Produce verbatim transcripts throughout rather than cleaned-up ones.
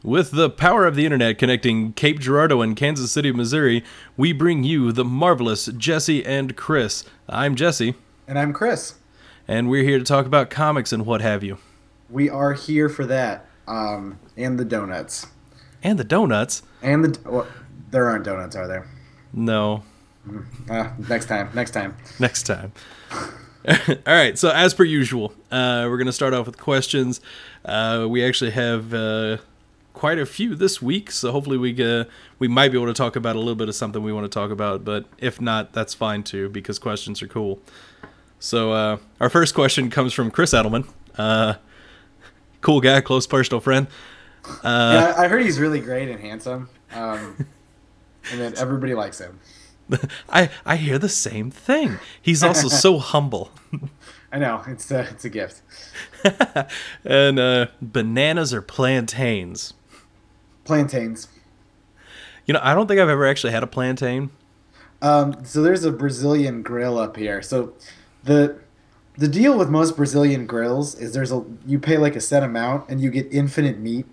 With the power of the internet connecting Cape Girardeau and Kansas City, Missouri, we bring you the marvelous Jesse and Chris. I'm Jesse. And I'm Chris. And we're here to talk about comics and what have you. We are here for that. Um, and the donuts. And the donuts. And the... Well, there aren't donuts, are there? No. Uh, next time. Next time. Next time. All right, so as per usual, uh, we're going to start off with questions. Uh, we actually have... Uh, quite a few this week, so hopefully we uh, we might be able to talk about a little bit of something we want to talk about, but if not, that's fine too, because questions are cool. So uh, our first question comes from Chris Edelman. Uh, cool guy, close personal friend. Uh, yeah, I heard he's really great and handsome, um, and that everybody likes him. I, I hear the same thing. He's also so humble. I know, it's a, it's a gift. And uh, bananas or plantains? Plantains. You know, I don't think I've ever actually had a plantain. Um, so there's a Brazilian grill up here. So the the deal with most Brazilian grills is there's a you pay like a set amount and you get infinite meat.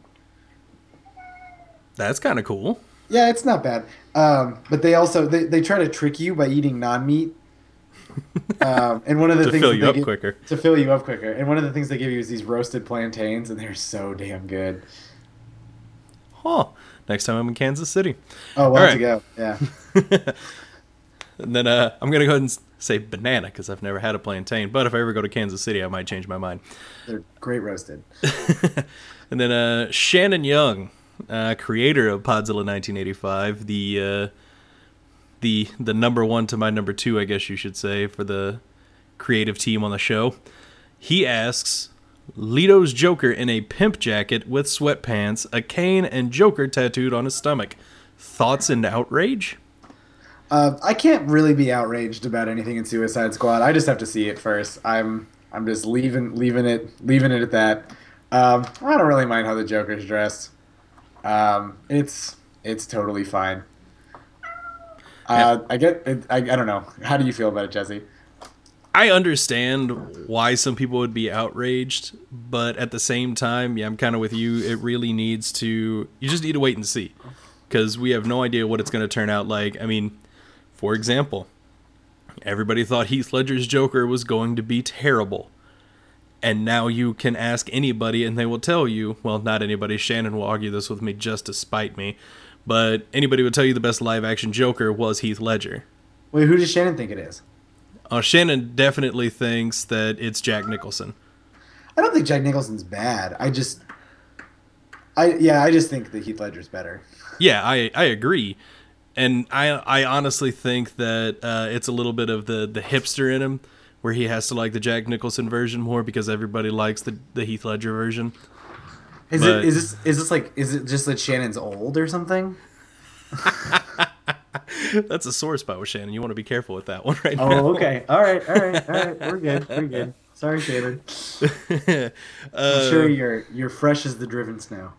That's kind of cool. Yeah, it's not bad. Um, but they also they, they try to trick you by eating non-meat. Um, and one of the to things fill that you they up give, quicker. To fill you up quicker. And one of the things they give you is these roasted plantains, and they're so damn good. Huh. Next time I'm in Kansas City. Oh, we'll All have right. to go. Yeah. And then uh, I'm going to go ahead and say banana because I've never had a plantain. But if I ever go to Kansas City, I might change my mind. They're great roasted. And then uh, Shannon Young, uh, creator of Podzilla nineteen eighty-five, the uh, the the number one to my number two, I guess you should say, for the creative team on the show. He asks, Leto's Joker in a pimp jacket with sweatpants, a cane, and Joker tattooed on his stomach. Thoughts and outrage? Uh, I can't really be outraged about anything in Suicide Squad. I just have to see it first. I'm I'm just leaving leaving it leaving it at that. Um, I don't really mind how the Joker's dressed. Um, it's it's totally fine. Uh, I get it, I I don't know. How do you feel about it, Jesse? I understand why some people would be outraged, but at the same time, yeah, I'm kind of with you. It really needs to, you just need to wait and see, because we have no idea what it's going to turn out like. I mean, for example, everybody thought Heath Ledger's Joker was going to be terrible. And now you can ask anybody and they will tell you, well, not anybody, Shannon will argue this with me just to spite me, but anybody would tell you the best live action Joker was Heath Ledger. Wait, who does Shannon think it is? Uh, Shannon definitely thinks that it's Jack Nicholson. I don't think Jack Nicholson's bad. I just, I yeah, I just think that Heath Ledger's better. Yeah, I, I agree. And I I honestly think that uh, it's a little bit of the, the hipster in him, where he has to like the Jack Nicholson version more because everybody likes the, the Heath Ledger version. Is But- it is this is this like is it just that Shannon's old or something? That's a sore spot with Shannon. You want to be careful with that one right now. Oh, okay. All right, all right, all right. We're good. We're good. Sorry, Shannon. uh, I'm sure you're you're fresh as the driven snow.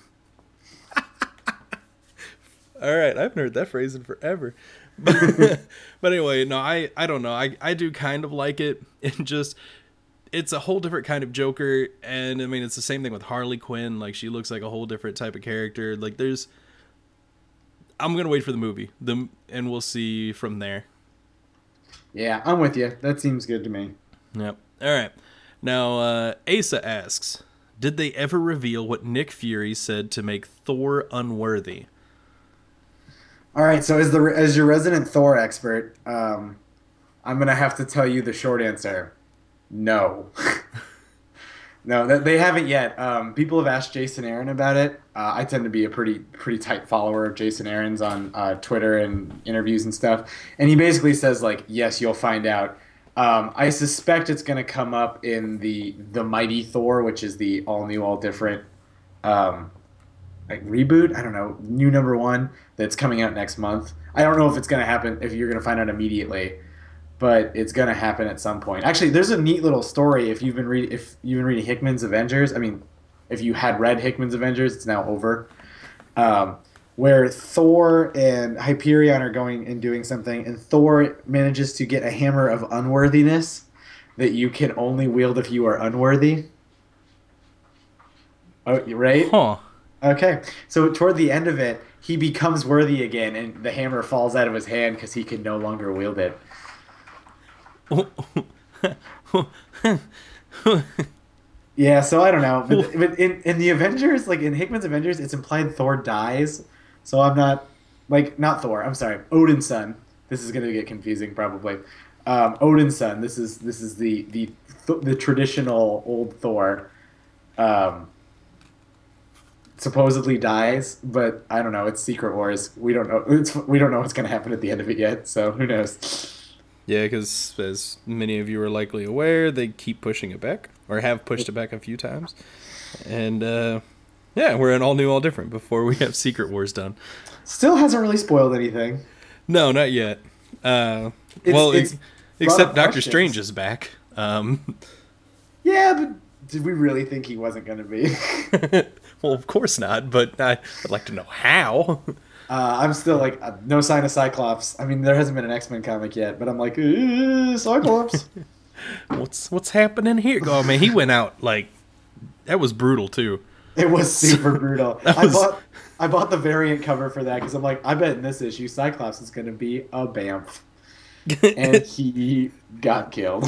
All right, I haven't heard that phrase in forever. But, but anyway, no, I, I don't know. I, I do kind of like it. It just, it's a whole different kind of Joker. And I mean, it's the same thing with Harley Quinn. Like, she looks like a whole different type of character. Like, there's, I'm going to wait for the movie, the, and we'll see from there. Yeah, I'm with you. That seems good to me. Yep. All right. Now, uh, Asa asks, did they ever reveal what Nick Fury said to make Thor unworthy? All right, so as the as your resident Thor expert, um, I'm gonna have to tell you the short answer: no. No, that they haven't yet. Um, people have asked Jason Aaron about it. Uh, I tend to be a pretty pretty tight follower of Jason Aaron's on uh, Twitter and interviews and stuff, and he basically says like, yes, you'll find out. Um, I suspect it's gonna come up in the the Mighty Thor, which is the all new, all different. Um, like reboot, I don't know, new number one that's coming out next month. I don't know if it's gonna happen, if you're gonna find out immediately, but it's gonna happen at some point. Actually, there's a neat little story if you've been reading if you've been reading Hickman's Avengers. I mean, if you had read Hickman's Avengers, it's now over. Um, where Thor and Hyperion are going and doing something, and Thor manages to get a hammer of unworthiness that you can only wield if you are unworthy. Oh, right? Huh. Okay, so toward the end of it, he becomes worthy again, and the hammer falls out of his hand because he can no longer wield it. Yeah, so I don't know, but, but in in the Avengers, like in Hickman's Avengers, it's implied Thor dies. So I'm not like not Thor. I'm sorry, Odin's son. This is going to get confusing probably. Um, Odin's son. This is this is the the the traditional old Thor. Um, supposedly dies, but I don't know. It's Secret Wars. We don't know. It's, we don't know what's going to happen at the end of it yet. So who knows? Yeah, because as many of you are likely aware, they keep pushing it back, or have pushed it back a few times. And, uh, yeah, we're in all new, all different before we have Secret Wars done. Still hasn't really spoiled anything. No, not yet. Uh, It's- well, it's ex- brought up except Doctor questions. Strange is back. Um, Yeah, but did we really think he wasn't going to be? well, of course not, but I, I'd like to know how. Uh, I'm still like uh, no sign of Cyclops. I mean, there hasn't been an X Men comic yet, but I'm like "Uh, Cyclops. what's what's happening here? Oh, man, he went out, like, that was brutal, too. It was super brutal. That I was- bought I bought the variant cover for that because I'm like, I bet in this issue Cyclops is going to be a Bamf, and he got killed.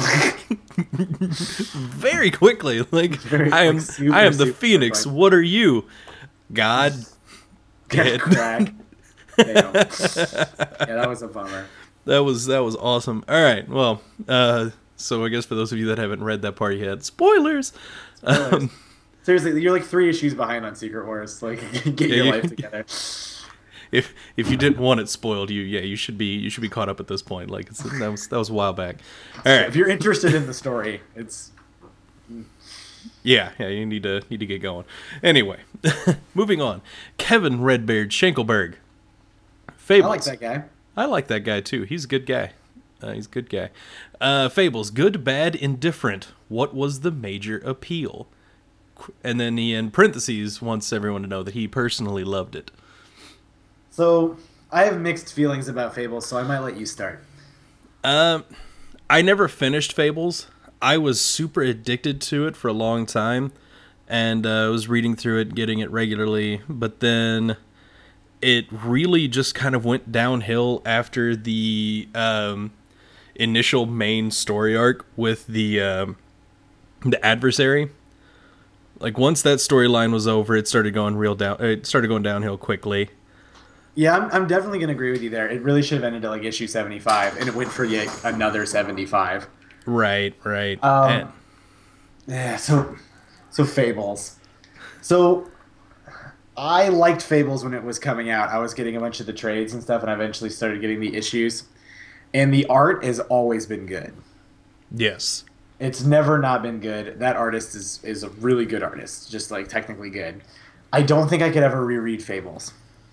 Very quickly. Like, Very I am quick, super, I am the super Phoenix. quick. What are you? God. Dead. Crack. Damn. Yeah, that was a bummer. That was that was awesome. All right. Well, uh, so I guess for those of you that haven't read that part yet, spoilers. Um, Seriously, you're like three issues behind on Secret Wars. Like, get your you- life together. if if you didn't want it spoiled, you yeah you should be you should be caught up at this point. Like it's, that was that was a while back. All right. If you're interested in the story, it's Yeah, yeah, you need to need to get going. Anyway, moving on. Kevin Redbeard Schenkelberg. Fables. I like that guy. I like that guy too. He's a good guy. Uh, he's a good guy. Uh, Fables. Good, bad, indifferent. What was the major appeal? Qu- And then he in parentheses wants everyone to know that he personally loved it. So I have mixed feelings about Fables, so I might let you start. Um, I never finished Fables. I was super addicted to it for a long time, and uh, I was reading through it, getting it regularly, but then it really just kind of went downhill after the um, initial main story arc with the um, the adversary. Like once that storyline was over, it started going real down. It started going downhill quickly. Yeah, I'm, I'm definitely going to agree with you there. It really should have ended at like issue seventy-five, and it went for yet another seventy-five. Right, right. Um, And- Yeah, so so Fables. So I liked Fables when it was coming out. I was getting a bunch of the trades and stuff, and I eventually started getting the issues. And the art has always been good. yes. It's never not been good. That artist is is a really good artist, just like technically good. I don't think I could ever reread Fables.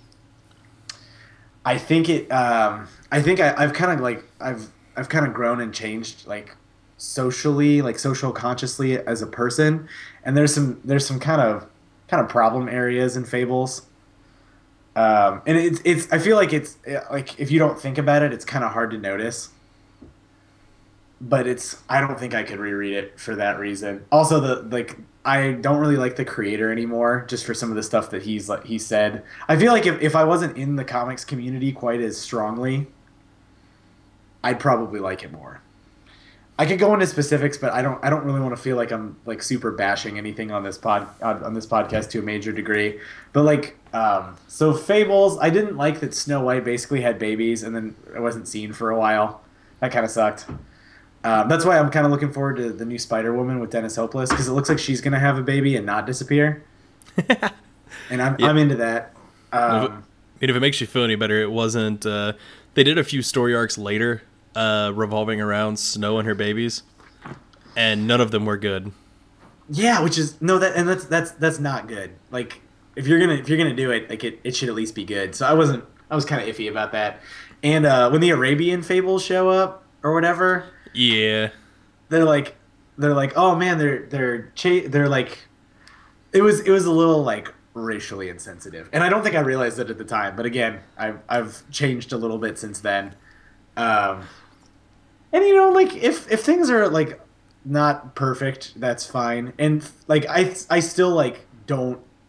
I think it. Um, I think I, I've kind of like I've I've kind of grown and changed like socially, like social consciously as a person. And there's some there's some kind of kind of problem areas in Fables. Um, and it's it's I feel like it's like if you don't think about it, it's kind of hard to notice. But it's I don't think I could reread it for that reason. Also, the like I don't really like the creator anymore, just for some of the stuff that he's like he said. I feel like if, if I wasn't in the comics community quite as strongly, I'd probably like it more. I could go into specifics, but I don't I don't really want to feel like I'm like super bashing anything on this pod on, on this podcast to a major degree. But like um, so Fables, I didn't like that Snow White basically had babies and then it wasn't seen for a while. That kind of sucked. Um, that's why I'm kind of looking forward to the new Spider-Woman with Dennis Hopeless, because it looks like she's going to have a baby and not disappear. And I'm, Yeah. I'm into that. If it- Um, I mean, if it makes you feel any better, it wasn't. Uh, they did a few story arcs later, uh, revolving around Snow and her babies, and none of them were good. yeah, which is no that and that's that's that's not good. Like if you're gonna if you're gonna do it, like it, it should at least be good. So I wasn't I was kind of iffy about that. And uh, when the Arabian fables show up or whatever, Yeah, they're like they're like oh man they're they're cha- they're like it was it was a little like racially insensitive, and I don't think I realized it at the time, but again I've I've changed a little bit since then. Um, and you know like if if things are like not perfect, that's fine, and like I I still like don't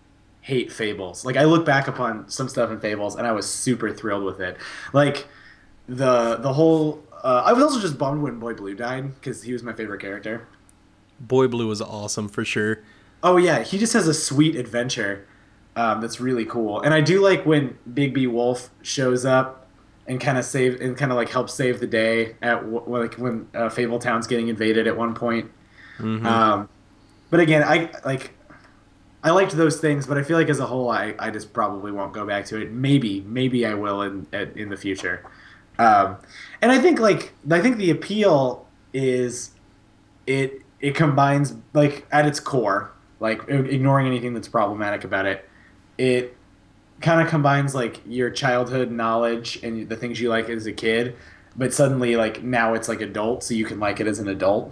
hate Fables. Like I look back upon some stuff in Fables, and I was super thrilled with it. Like the the whole. Uh, I was also just bummed when Boy Blue died because he was my favorite character. Boy Blue was awesome for sure. Oh yeah, he just has a sweet adventure um, that's really cool, and I do like when Big B Wolf shows up and kind of save and kind of like helps save the day at w- like when uh, Fable Town's getting invaded at one point. Mm-hmm. Um, but again, I like I liked those things, but I feel like as a whole, I, I just probably won't go back to it. Maybe maybe I will in in the future. Um, and I think like I think the appeal is it it combines like at its core, like ignoring anything that's problematic about it, it kind of combines like your childhood knowledge and the things you like as a kid, but suddenly like now it's like adult, so you can like it as an adult.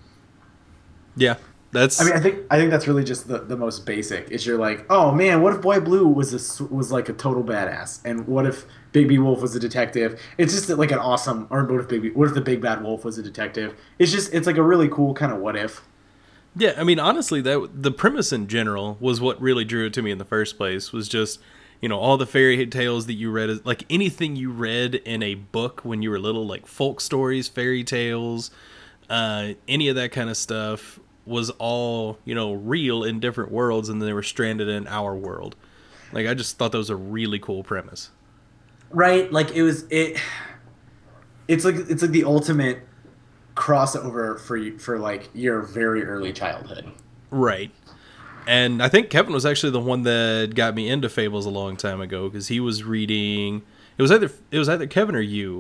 Yeah, that's. I mean, I think I think that's really just the, the most basic. Is you're like, oh man, what if Boy Blue was a, s- was like a total badass, and what if Big B Wolf was a detective? It's just like an awesome. Or what if Big B, what if the Big Bad Wolf was a detective? It's just it's like a really cool kind of what if. Yeah, I mean, honestly, that the premise in general was what really drew it to me in the first place. Was just, you know, all the fairy tales that you read, like anything you read in a book when you were little, like folk stories, fairy tales, uh, any of that kind of stuff was all, you know, real in different worlds, and they were stranded in our world. Like, I just thought that was a really cool premise. Right, like it was it. It's like it's like the ultimate crossover for you for like your very early childhood. Right. And I think Kevin was actually the one that got me into Fables a long time ago because he was reading. It was either it was either Kevin or you.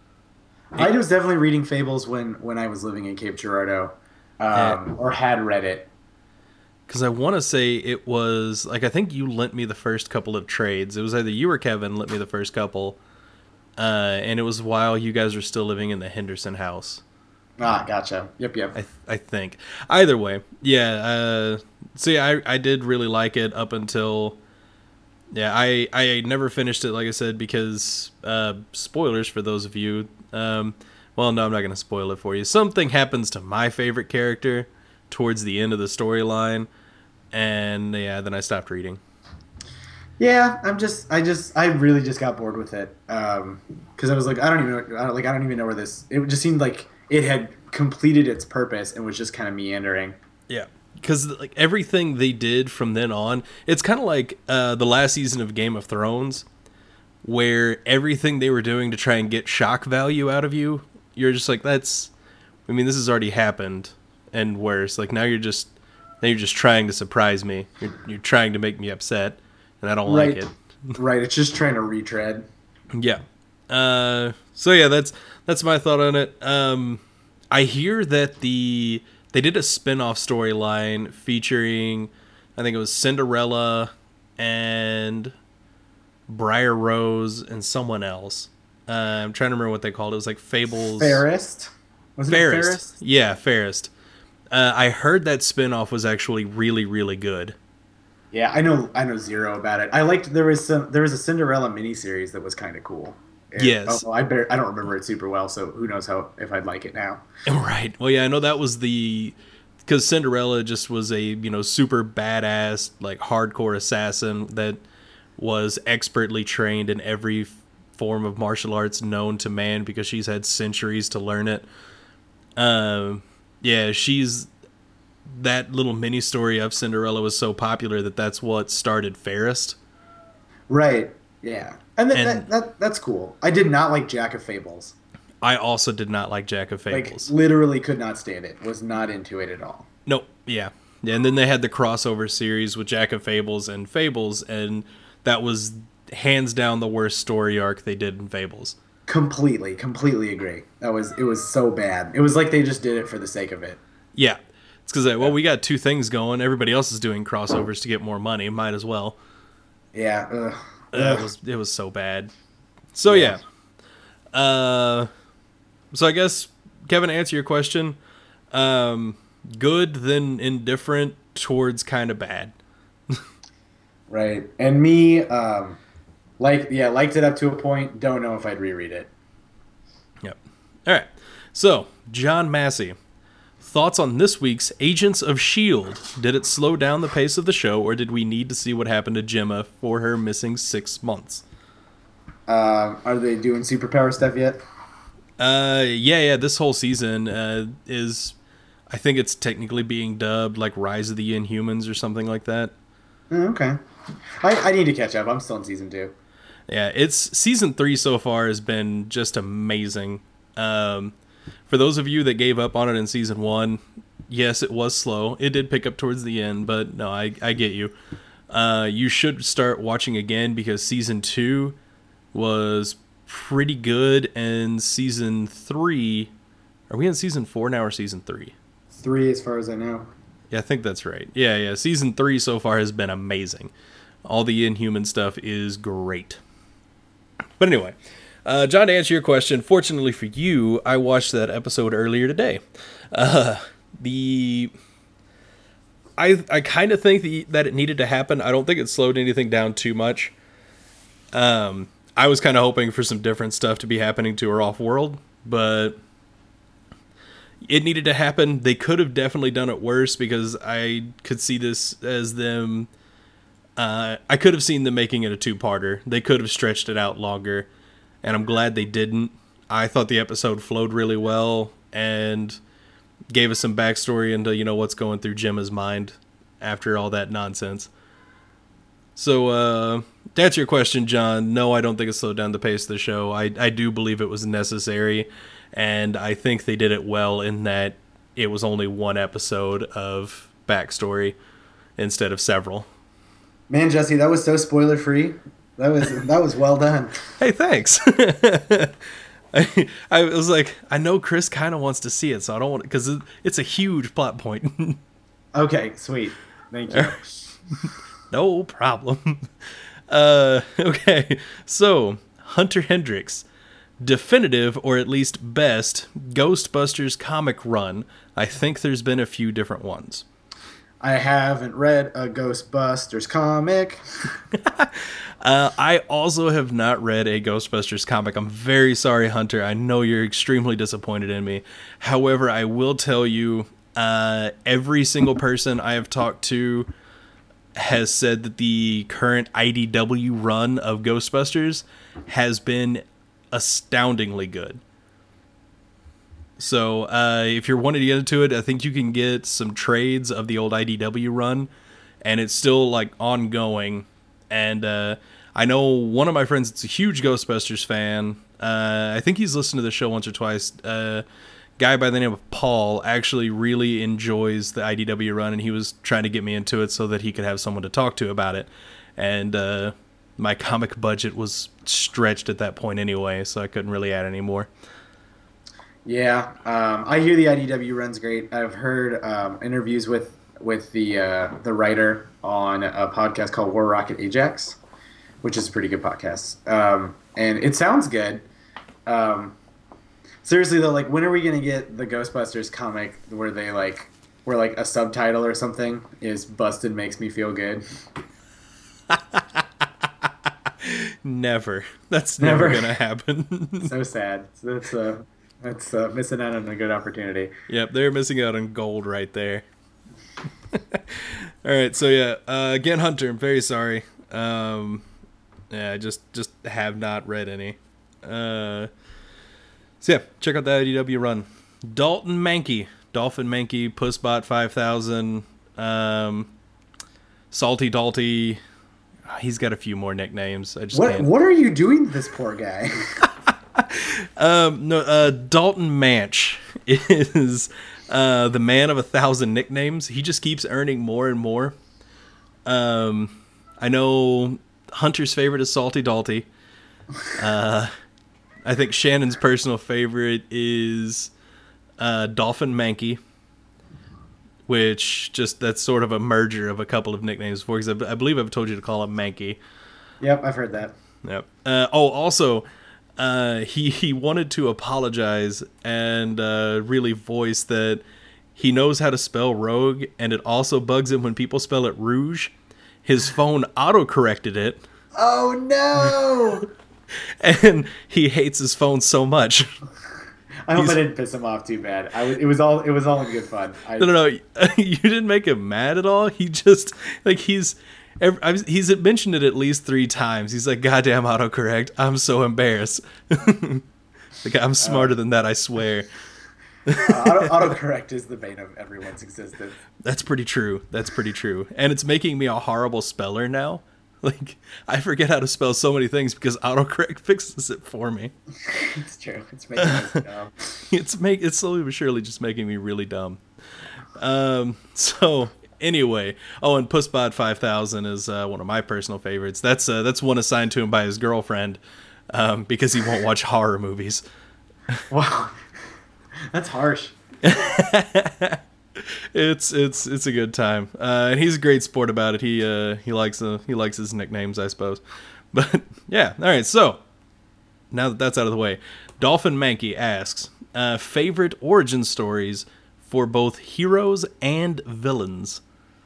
I was definitely reading Fables when when I was living in Cape Girardeau, um, or had read it. Because I want to say it was like I think you lent me the first couple of trades. It was either you or Kevin lent me the first couple, uh, and it was while you guys were still living in the Henderson house. Ah, gotcha. Yep, yep. I th- I think. Either way, yeah. Uh, so yeah, I I did really like it up until. Yeah, I, I never finished it, like I said, because uh, spoilers for those of you. Um, well, no, I'm not going to spoil it for you. Something happens to my favorite character towards the end of the storyline, and yeah, then I stopped reading. Yeah, I'm just, I just, I really just got bored with it um, because I was like, I don't even, know, I don't, like, I don't even know where this. It just seemed like it had completed its purpose and was just kind of meandering. Yeah, because like everything they did from then on, it's kind of like uh, the last season of Game of Thrones, where everything they were doing to try and get shock value out of you, you're just like, that's, I mean, this has already happened, and worse. Like now you're just, now you're just trying to surprise me. You're, you're trying to make me upset, and I don't Right. like it. Right. It's just trying to retread. Yeah. Uh, so yeah, that's that's my thought on it. Um, I hear that the they did a spin-off storyline featuring, I think it was Cinderella and Briar Rose and someone else. Uh, I'm trying to remember what they called it. It was like Fables. Fairest. Was it Fairest. Fairest? Yeah, Fairest. Uh, I heard that spin-off was actually really, really good. Yeah, I know. I know zero about it. I liked there was some there was a Cinderella miniseries that was kind of cool. It, Yes. Oh, I better, I don't remember it super well, so who knows how if I'd like it now. Right. Well, yeah, I know that was the because Cinderella just was a you know super badass like hardcore assassin that was expertly trained in every f- form of martial arts known to man because she's had centuries to learn it. Um, yeah, she's that little mini story of Cinderella was so popular that that's what started Fairest. Right. Yeah. And, th- And- that, that that's cool. I did not like Jack of Fables. I also did not like Jack of Fables. Like literally could not stand it. Was not into it at all. Nope. Yeah. Yeah. And then they had the crossover series with Jack of Fables and Fables, and that was hands down the worst story arc they did in Fables. Completely, completely agree. That was it was so bad. It was like they just did it for the sake of it. Yeah. It's because, well, we got two things going. Everybody else is doing crossovers to get more money. Might as well. Yeah. Ugh. Uh, Ugh. it was it was so bad. So yeah. Uh, so I guess Kevin, to answer your question, um, good then indifferent towards kind of bad. Right. And me, um, like yeah, liked it up to a point. Don't know if I'd reread it. Yep. All right. So John Massey, thoughts on this week's Agents of S H I E L D? Did it slow down the pace of the show, or did we need to see what happened to Gemma for her missing six months? Uh, are they doing superpower stuff yet? Uh, yeah, yeah. This whole season uh, is, I think it's technically being dubbed like Rise of the Inhumans or something like that. Oh, okay. I, I need to catch up. I'm still in season two. Yeah, it's season three so far has been just amazing. Um, for those of you that gave up on it in season one, yes, it was slow. It did pick up towards the end, but no, I, I get you. Uh, you should start watching again because season two was pretty good, and season three, are we in season four now or season three? Three, as far as I know. Yeah, I think that's right. Yeah, yeah. Season three so far has been amazing. All the Inhuman stuff is great. But anyway, uh, John, to answer your question, fortunately for you, I watched that episode earlier today. Uh, the I I kind of think the, that it needed to happen. I don't think it slowed anything down too much. Um, I was kind of hoping for some different stuff to be happening to her off-world, but it needed to happen. They could have definitely done it worse because I could see this as them... Uh, I could have seen them making it a two-parter. They could have stretched it out longer, and I'm glad they didn't. I thought the episode flowed really well and gave us some backstory into, you know, what's going through Gemma's mind after all that nonsense. So, uh, to answer your question, John, no, I don't think it slowed down the pace of the show. I, I do believe it was necessary, and I think they did it well in that it was only one episode of backstory instead of several. Man, Jesse, that was so spoiler free. That was that was well done. Hey, thanks. I, I was like, I know Chris kind of wants to see it, so I don't want because it, it's a huge plot point. Okay, sweet. Thank you. No problem. Uh, okay, so Hunter Hendrix, definitive or at least best Ghostbusters comic run. I think there's been a few different ones. I haven't read a Ghostbusters comic. uh, I also have not read a Ghostbusters comic. I'm very sorry, Hunter. I know you're extremely disappointed in me. However, I will tell you, uh, every single person I have talked to has said that the current I D W run of Ghostbusters has been astoundingly good. So uh, if you're wanting to get into it, I think you can get some trades of the old I D W run, and it's still like ongoing. And uh, I know one of my friends that's a huge Ghostbusters fan. Uh, I think he's listened to the show once or twice. Uh, guy by the name of Paul actually really enjoys the I D W run, and he was trying to get me into it so that he could have someone to talk to about it. And uh, my comic budget was stretched at that point anyway, so I couldn't really add any more. Yeah, um, I hear the I D W run's great. I've heard um, interviews with with the uh, the writer on a podcast called War Rocket Ajax, which is a pretty good podcast, um, and it sounds good. Um, seriously though, like when are we gonna get the Ghostbusters comic where they like where like a subtitle or something is "Busted makes me feel good"? Never. That's never, never gonna happen. So sad. That's uh. That's uh, missing out on a good opportunity. Yep, they're missing out on gold right there. All right, so yeah, uh, again, Hunter, I'm very sorry. Um, yeah, I just just have not read any. Uh, so yeah, check out the I D W run. Dalton Mankey, Dolphin Mankey, Pussbot five thousand, um, Salty Dalty. He's got a few more nicknames. I just what can't. What are you doing to this poor guy? um, no, uh, Dalton Manch is uh, the man of a thousand nicknames. He just keeps earning more and more. Um, I know Hunter's favorite is Salty Dalty. Uh, I think Shannon's personal favorite is uh, Dolphin Mankey, which just that's sort of a merger of a couple of nicknames before. Because I, I believe I've told you to call him Mankey. Yep, I've heard that. Yep. Uh, oh, also. Uh, he, he wanted to apologize and uh, really voice that he knows how to spell rogue, and it also bugs him when people spell it rouge. His phone auto-corrected it. Oh, no! And he hates his phone so much. I hope He's- I didn't piss him off too bad. I was, it was all it was all in good fun. I, No, no, no. You didn't make him mad at all. He just like he's ev- I've- he's mentioned it at least three times. He's like, "Goddamn autocorrect! I'm so embarrassed." Like I'm smarter than that, I swear. uh, auto, autocorrect is the bane of everyone's existence. That's pretty true. That's pretty true. And it's making me a horrible speller now. Like I forget how to spell so many things because autocorrect fixes it for me. It's true. It's making us dumb. It's make it's slowly but surely just making me really dumb. Um. So anyway, oh, and Pussbot five thousand is uh, one of my personal favorites. That's uh, that's one assigned to him by his girlfriend, um, because he won't watch horror movies. Wow, that's harsh. It's it's it's a good time, uh, and he's a great sport about it. He uh, he likes uh, he likes his nicknames, I suppose. But yeah, all right. So now that that's out of the way, Dolphin Mankey asks uh, favorite origin stories for both heroes and villains.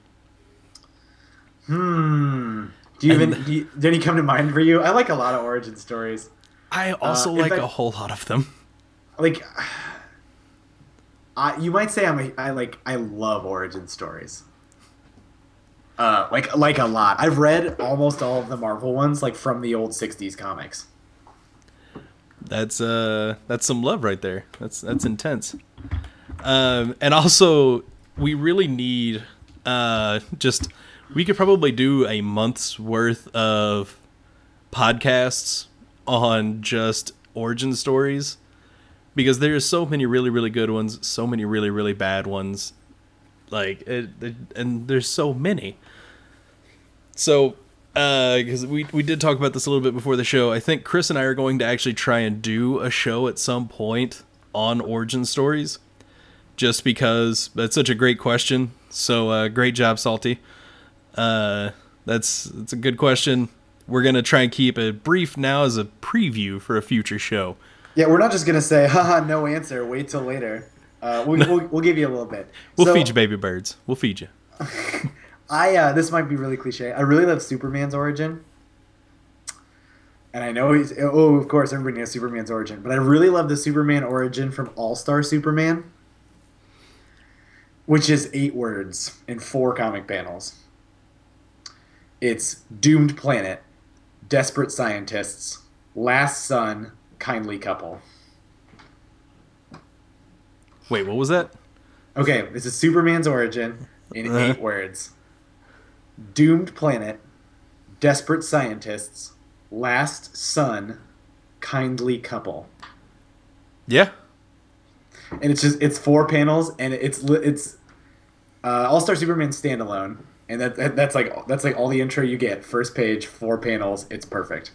Hmm. Do you And- even do you, did any come to mind for you? I like a lot of origin stories. I also Uh, in like fact- a whole lot of them. Like, I you might say I'm a, I like I love origin stories. Uh, like like a lot. I've read almost all of the Marvel ones, like from the old sixties comics. That's uh that's some love right there. That's that's intense. Um, and also we really need uh just we could probably do a month's worth of podcasts on just origin stories because there's so many really really good ones, so many really really bad ones. Like it, it, and there's so many. So because we, we did talk about this a little bit before the show. I think Chris and I are going to actually try and do a show at some point on origin stories, just because that's such a great question. So uh, great job, Salty. Uh, that's that's a good question. We're going to try and keep it brief now as a preview for a future show. Yeah, we're not just gonna say, haha, no answer, wait till later. Uh, we'll, we'll, we'll give you a little bit. We'll So, feed you, baby birds. We'll feed you. I uh, this might be really cliche. I really love Superman's origin, and I know he's oh, of course, everybody knows Superman's origin, but I really love the Superman origin from All Star Superman, which is eight words in four comic panels. It's doomed planet, desperate scientists, last son, kindly couple. Wait, what was that? Okay, this is Superman's origin in Uh-huh. eight words. Doomed planet, desperate scientists, last son, kindly couple. Yeah. And it's just it's four panels and it's li- it's uh, All-Star Superman standalone, and that, that that's like that's like all the intro you get. First page, four panels, it's perfect.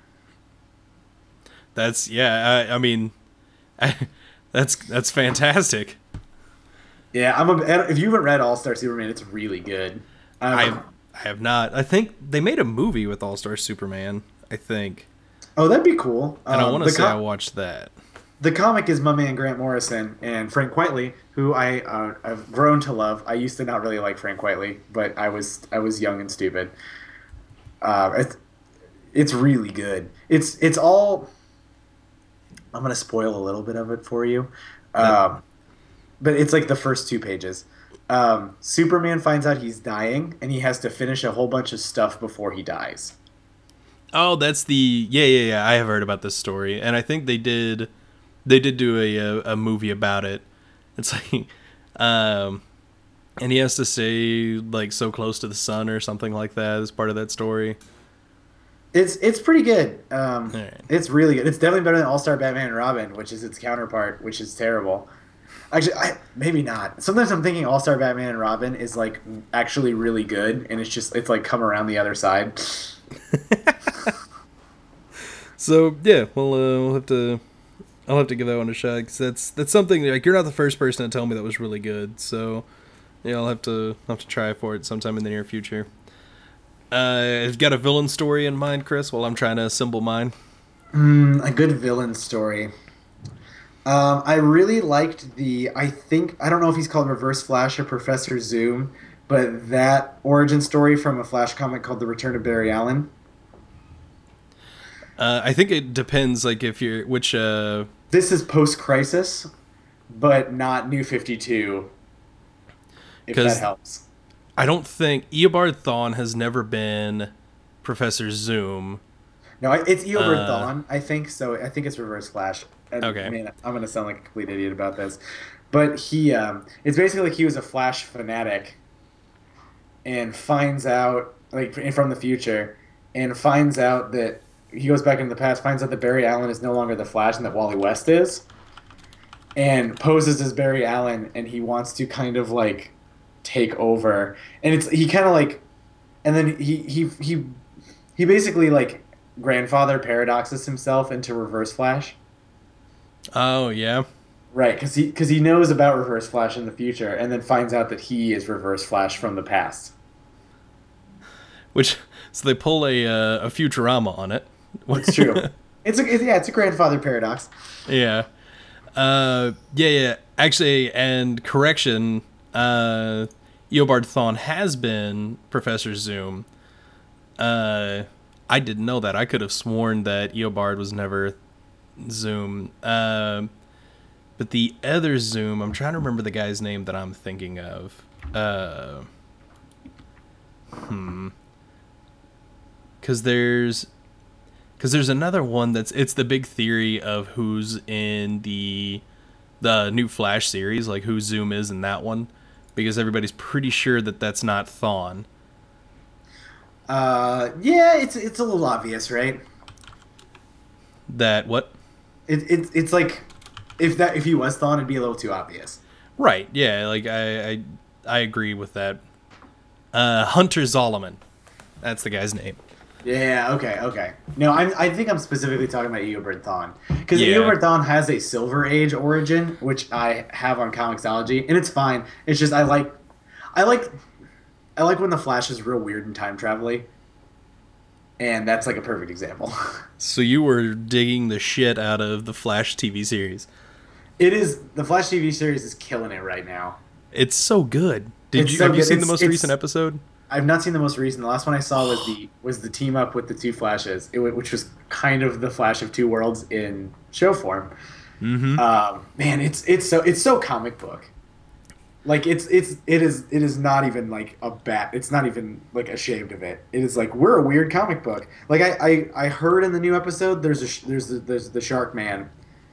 That's yeah. I, I mean, that's that's fantastic. Yeah, I'm a if you haven't read All-Star Superman, it's really good. Um, I I have not. I think they made a movie with All Star Superman. I think, oh, that'd be cool. and I Um, want to the say com- I watched that. The comic is my man Grant Morrison and Frank Quitely, who I uh, I've grown to love. I used to not really like Frank Quitely, but I was I was young and stupid. Uh, it's it's really good. It's it's all. I'm gonna spoil a little bit of it for you, um, but it's like the first two pages. Um, Superman finds out he's dying, and he has to finish a whole bunch of stuff before he dies. Oh, that's the yeah yeah yeah. I have heard about this story, and I think they did they did do a a, a movie about it. It's like, um, and he has to stay like so close to the sun or something like that as part of that story. It's it's pretty good. Um, Alright. It's really good. It's definitely better than All Star Batman and Robin, which is its counterpart, which is terrible. Actually, I, maybe not. Sometimes I'm thinking All Star Batman and Robin is like actually really good, and it's just it's like come around the other side. So yeah, well, uh, we'll have to. I'll have to give that one a shot because that's that's something like you're not the first person to tell me that was really good. So yeah, I'll have to I'll have to try for it sometime in the near future. Uh, I've got a villain story in mind, Chris. While I'm trying to assemble mine. Mm, a good villain story. Um, I really liked the. I think I don't know if he's called Reverse Flash or Professor Zoom, but that origin story from a Flash comic called The Return of Barry Allen. Uh, I think it depends, like if you're which uh this is post-crisis, but not New fifty-two, if that Because helps. I don't think Eobard Thawne has never been Professor Zoom. No, I- it's Eobard Uh, Thawne, I think. So I think it's Reverse Flash. And okay. man, I'm gonna sound like a complete idiot about this, but he, um, it's basically like he was a Flash fanatic and finds out, like from the future, and finds out that he goes back into the past, finds out that Barry Allen is no longer the Flash and that Wally West is, and poses as Barry Allen, and he wants to kind of like take over, and it's he kind of like, and then he he he he basically like grandfather paradoxes himself into Reverse Flash. Oh yeah. Right, because he because he knows about Reverse Flash in the future, and then finds out that he is Reverse Flash from the past. Which so they pull a uh, a Futurama on it. It's true. It's a it, yeah, it's a grandfather paradox. Yeah. Uh, yeah, yeah. Actually, and correction, uh, Eobard Thawne has been Professor Zoom. Uh, I didn't know that. I could have sworn that Eobard was never Zoom. Uh, but the other Zoom, I'm trying to remember the guy's name that I'm thinking of. Uh, hmm. Because there's because there's another one that's it's the big theory of who's in the the new Flash series, like who Zoom is in that one, because everybody's pretty sure that that's not Thawne. Uh, yeah, it's it's a little obvious, right? That what? It, it it's like if that if he was Thawne, it'd be a little too obvious. Right? Yeah, like I I, I agree with that. Uh, Hunter Zolomon, that's the guy's name. Yeah. Okay. Okay. No, I'm. I think I'm specifically talking about Eobard Thawne because Yeah. Eobard Thawne has a Silver Age origin, which I have on Comixology, and it's fine. It's just I like, I like, I like when the Flash is real weird and time travel-y, and that's like a perfect example. So you were digging the shit out of the Flash T V series. It is the Flash T V series is killing it right now. It's so good. Did It's you so have you good. seen the It's- most it's- recent episode? I've not seen the most recent. The last one I saw was the was the team up with the two Flashes, it, wa- which was kind of the Flash of two worlds in show form. Mm-hmm. Um, man, it's it's so it's so comic book. Like it's it's it is it is not even like a bat. It's not even like ashamed of it. It is like we're a weird comic book. Like I I, I heard in the new episode there's a sh- there's the, there's the Shark Man.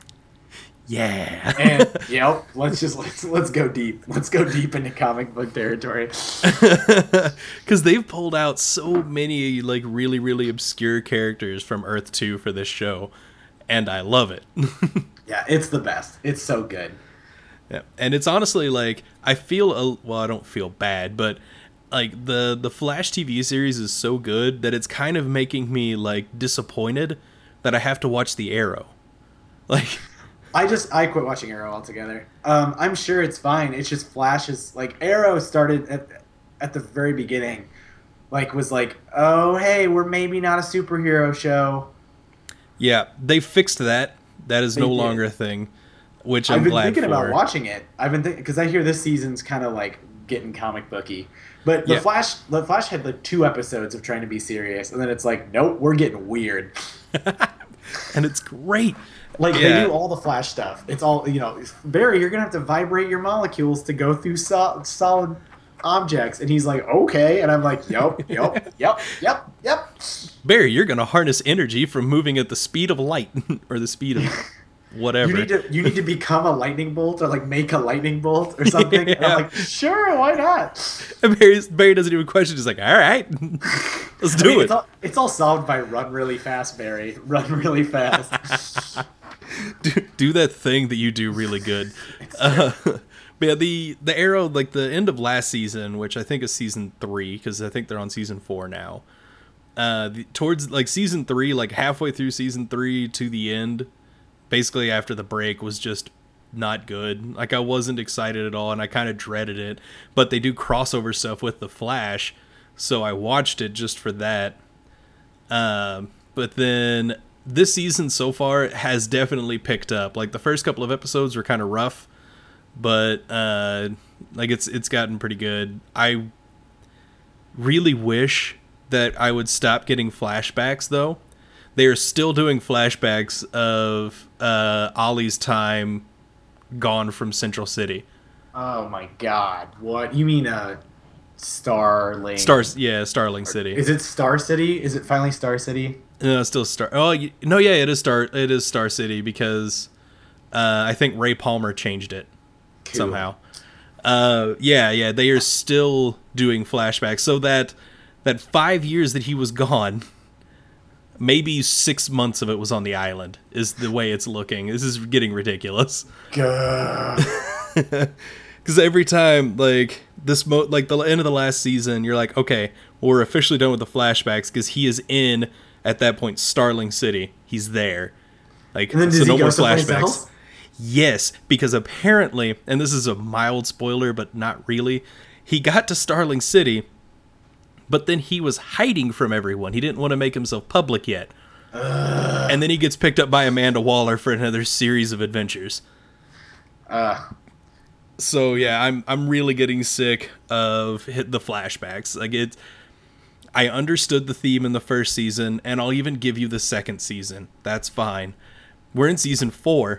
Yeah. And yep, let's just let's let's go deep. Let's go deep into comic book territory. Because they've pulled out so many like really really obscure characters from Earth two for this show, and I love it. Yeah, it's the best. It's so good. Yeah. And it's honestly like I feel a, well I don't feel bad, but like the the Flash T V series is so good that it's kind of making me like disappointed that I have to watch the Arrow. Like I just I quit watching Arrow altogether. Um, I'm sure it's fine. It's just Flash is like Arrow started at at the very beginning, like was like, oh hey, we're maybe not a superhero show. yeah, they fixed that. That is They no did. longer a thing, which I'm I've been glad thinking for. about watching it. I've been thinking because I hear this season's kind of like getting comic booky. But the Yeah. Flash, the Flash had like two episodes of trying to be serious, and then it's like, nope, we're getting weird. And it's great. Like Yeah. they do all the Flash stuff. It's all you know. Barry, you're gonna have to vibrate your molecules to go through sol- solid objects, and he's like, okay, and I'm like, yep, yep, yep, yep, yep. Barry, you're going to harness energy from moving at the speed of light or the speed of whatever. You need to you need to become a lightning bolt or like make a lightning bolt or something. And Yeah. I'm like, sure, why not? And Barry's, Barry doesn't even question. He's like, all right, let's I do mean, it. It's all, it's all solved by run really fast, Barry. Run really fast. do, do that thing that you do really good. Uh, but yeah, the the Arrow, like the end of last season, which I think is season three, because I think they're on season four now. Uh, the, towards like season three, like halfway through season three to the end, basically after the break, was just not good. Like I wasn't excited at all, and I kind of dreaded it. But they do crossover stuff with the Flash, so I watched it just for that. Um, but then this season so far has definitely picked up. Like the first couple of episodes were kind of rough, but uh, like it's it's gotten pretty good. I really wish that I would stop getting flashbacks though. they are still doing flashbacks of uh, Ollie's time gone from Central City. Oh my god! What you mean? Uh, Starling. Stars, yeah, Starling City. Is it Star City? Is it finally Star City? No, it's still Star. Oh, you, no, yeah, it is Star. It is Star City because uh, I think Ray Palmer changed it Cool. somehow. Uh, yeah, yeah, they are still doing flashbacks, so that that five years that he was gone, maybe six months of it was on the island. Is the way it's looking. This is getting ridiculous. God. Because every time, like this, mo- like the end of the last season, you're like, okay, well, we're officially done with the flashbacks because he is in at that point Starling City. He's there. Like, And then does so he no go more someplace flashbacks. else? Yes, because apparently, and this is a mild spoiler, but not really, he got to Starling City, but then he was hiding from everyone. He didn't want to make himself public yet. Uh, And then he gets picked up by Amanda Waller for another series of adventures. uh, So yeah, I'm I'm really getting sick of hit the flashbacks. Like it, I understood the theme in the first season, and I'll even give you the second season. That's fine. We're in season four.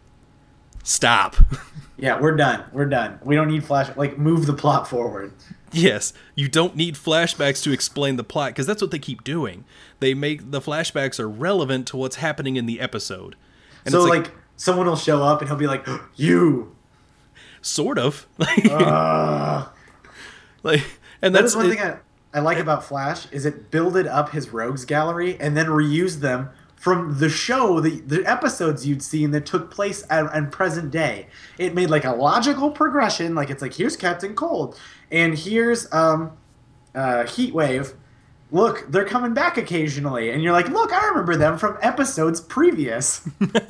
Stop. yeah, we're done. We're done. We don't need flash. Like, move the plot forward. Yes, you don't need flashbacks to explain the plot because that's what they keep doing. They make the flashbacks are relevant to what's happening in the episode. And So it's like, someone will show up and he'll be like, "You." sort of Uh, like, and that that's is one it- thing I, I like about Flash is it builded up his rogues gallery and then reused them from the show, the, the episodes you'd seen that took place at, at present day. It made like a logical progression. Like it's like, here's Captain Cold and here's um, uh, Heatwave. Look, they're coming back occasionally. And you're like, look, I remember them from episodes previous.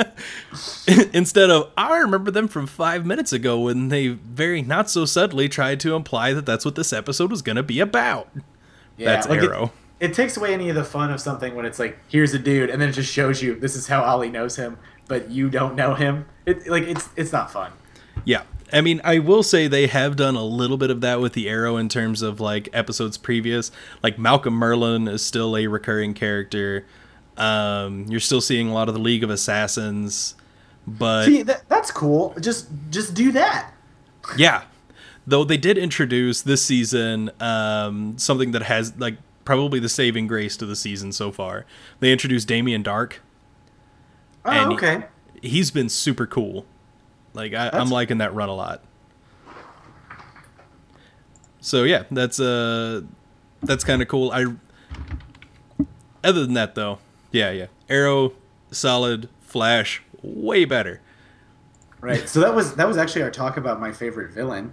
Instead of, I remember them from five minutes ago when they very not so subtly tried to imply that that's what this episode was going to be about. That's like Arrow. It, it takes away any of the fun of something when it's like, here's a dude, and then it just shows you this is how Ollie knows him, but you don't know him. It like it's it's not fun. Yeah. I mean, I will say they have done a little bit of that with the Arrow in terms of like episodes previous. Like Malcolm Merlin is still a recurring character. Um, you're still seeing a lot of the League of Assassins, but See, that, that's cool. Just just do that. yeah. Though they did introduce this season um, something that has like probably the saving grace to the season so far. They introduced Damien Dark. Oh, And okay. He's been super cool. Like I, I'm That's- liking that run a lot. So yeah, that's uh that's kind of cool. I other than that though, yeah, yeah. Arrow, solid. Flash, way better. Right. So that was that was actually our talk about my favorite villain.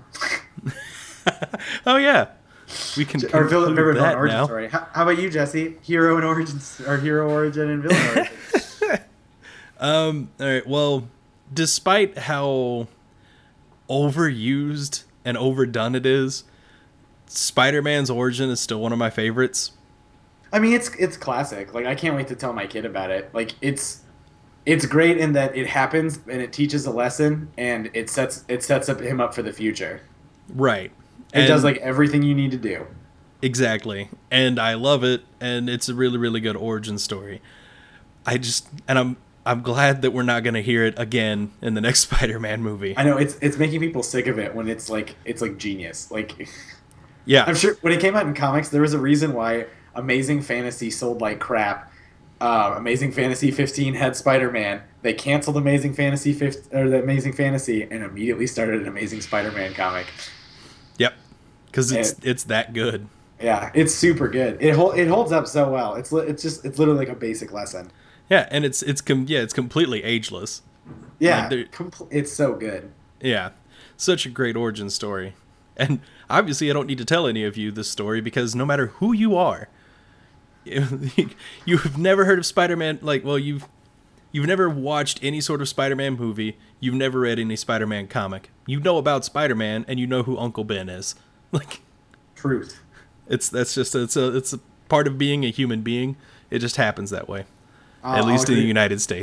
Oh yeah, we can Our villain conclude favorite villain that origin now. story. How, how about you, Jesse? Hero and origin, or hero origin and villain origin. Um. All right. Well, despite how overused and overdone it is, Spider-Man's origin is still one of my favorites. I mean, it's it's classic. Like I can't wait to tell my kid about it. Like it's it's great in that it happens and it teaches a lesson and it sets it sets up him up for the future. Right. It And- does like everything you need to do. Exactly. And I love it, and it's a really, really good origin story. I just and I'm I'm glad that we're not gonna hear it again in the next Spider-Man movie. I know it's it's making people sick of it when it's like it's like genius. Like Yeah. I'm sure when it came out in comics, there was a reason why Amazing Fantasy sold like crap. Uh, Amazing Fantasy fifteen had Spider-Man. They canceled Amazing Fantasy fifteen or the Amazing Fantasy and immediately started an Amazing Spider-Man comic. Yep. Because it's And- it's that good. Yeah, it's super good. It hol- it holds up so well. It's li- it's just it's literally like a basic lesson. Yeah, and it's it's com- yeah, it's completely ageless. Yeah, Like, they're- compl- it's so good. Yeah. Such a great origin story. And obviously I don't need to tell any of you this story because no matter who you are, you have never heard of Spider-Man, like, well, you've you've never watched any sort of Spider-Man movie, you've never read any Spider-Man comic. You know about Spider-Man and you know who Uncle Ben is. Like Truth. it's that's just it's a it's a part of being a human being. It just happens that way. I'll- At least I'll in the agree. United States.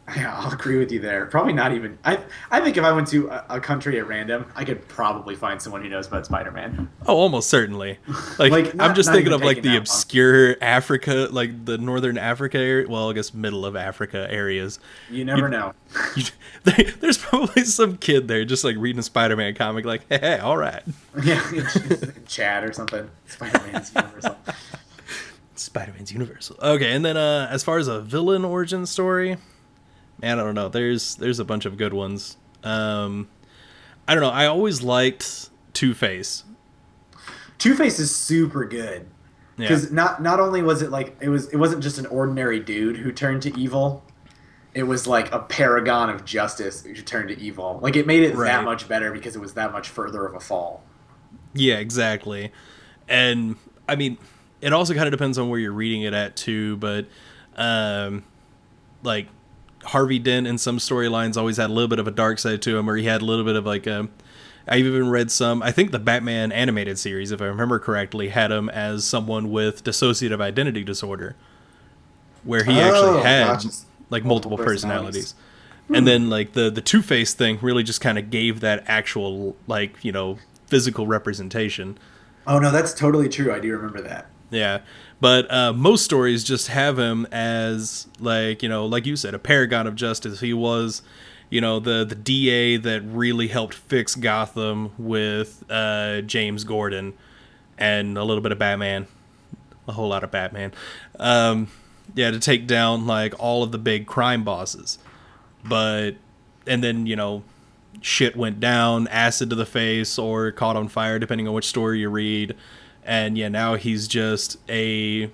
Yeah, I'll agree with you there. Probably not even. I I think if I went to a, a country at random, I could probably find someone who knows about Spider-Man. Oh, almost certainly. Like Like I'm not just not thinking even of like taking the that long. obscure Africa, like the northern Africa area. Well, I guess middle of Africa areas. You You, never know. you, they, there's probably some kid there just like reading a Spider-Man comic, like, hey, hey all right, Yeah, Chad or something. Spider-Man's universal. Spider-Man's universal. Okay, and then uh, as far as a villain origin story, man, I don't know. There's there's a bunch of good ones. Um, I don't know. I always liked Two Face. Two Face is super good Yeah. because not not only was it like it was it wasn't just an ordinary dude who turned to evil. It was like a paragon of justice who turned to evil. Like it made it that Right. much better because it was that much further of a fall. Yeah, exactly. And I mean, it also kind of depends on where you're reading it at too, but um like Harvey Dent in some storylines always had a little bit of a dark side to him, or he had a little bit of like a I've even read some, I think the Batman animated series, if I remember correctly, had him as someone with dissociative identity disorder, where he actually Oh, had gotcha. like multiple Multiple personalities. personalities. And then like the the Two-Face thing really just kind of gave that actual like, you know, physical representation. Oh no, that's totally true. I do remember that. Yeah. But uh, most stories just have him as like, you know, like you said, a paragon of justice. He was, you know, the the D A that really helped fix Gotham with uh, James Gordon and a little bit of Batman, a whole lot of Batman. Um, yeah, to take down like all of the big crime bosses. But and then, you know, shit went down, acid to the face or caught on fire depending on which story you read. And yeah, now he's just a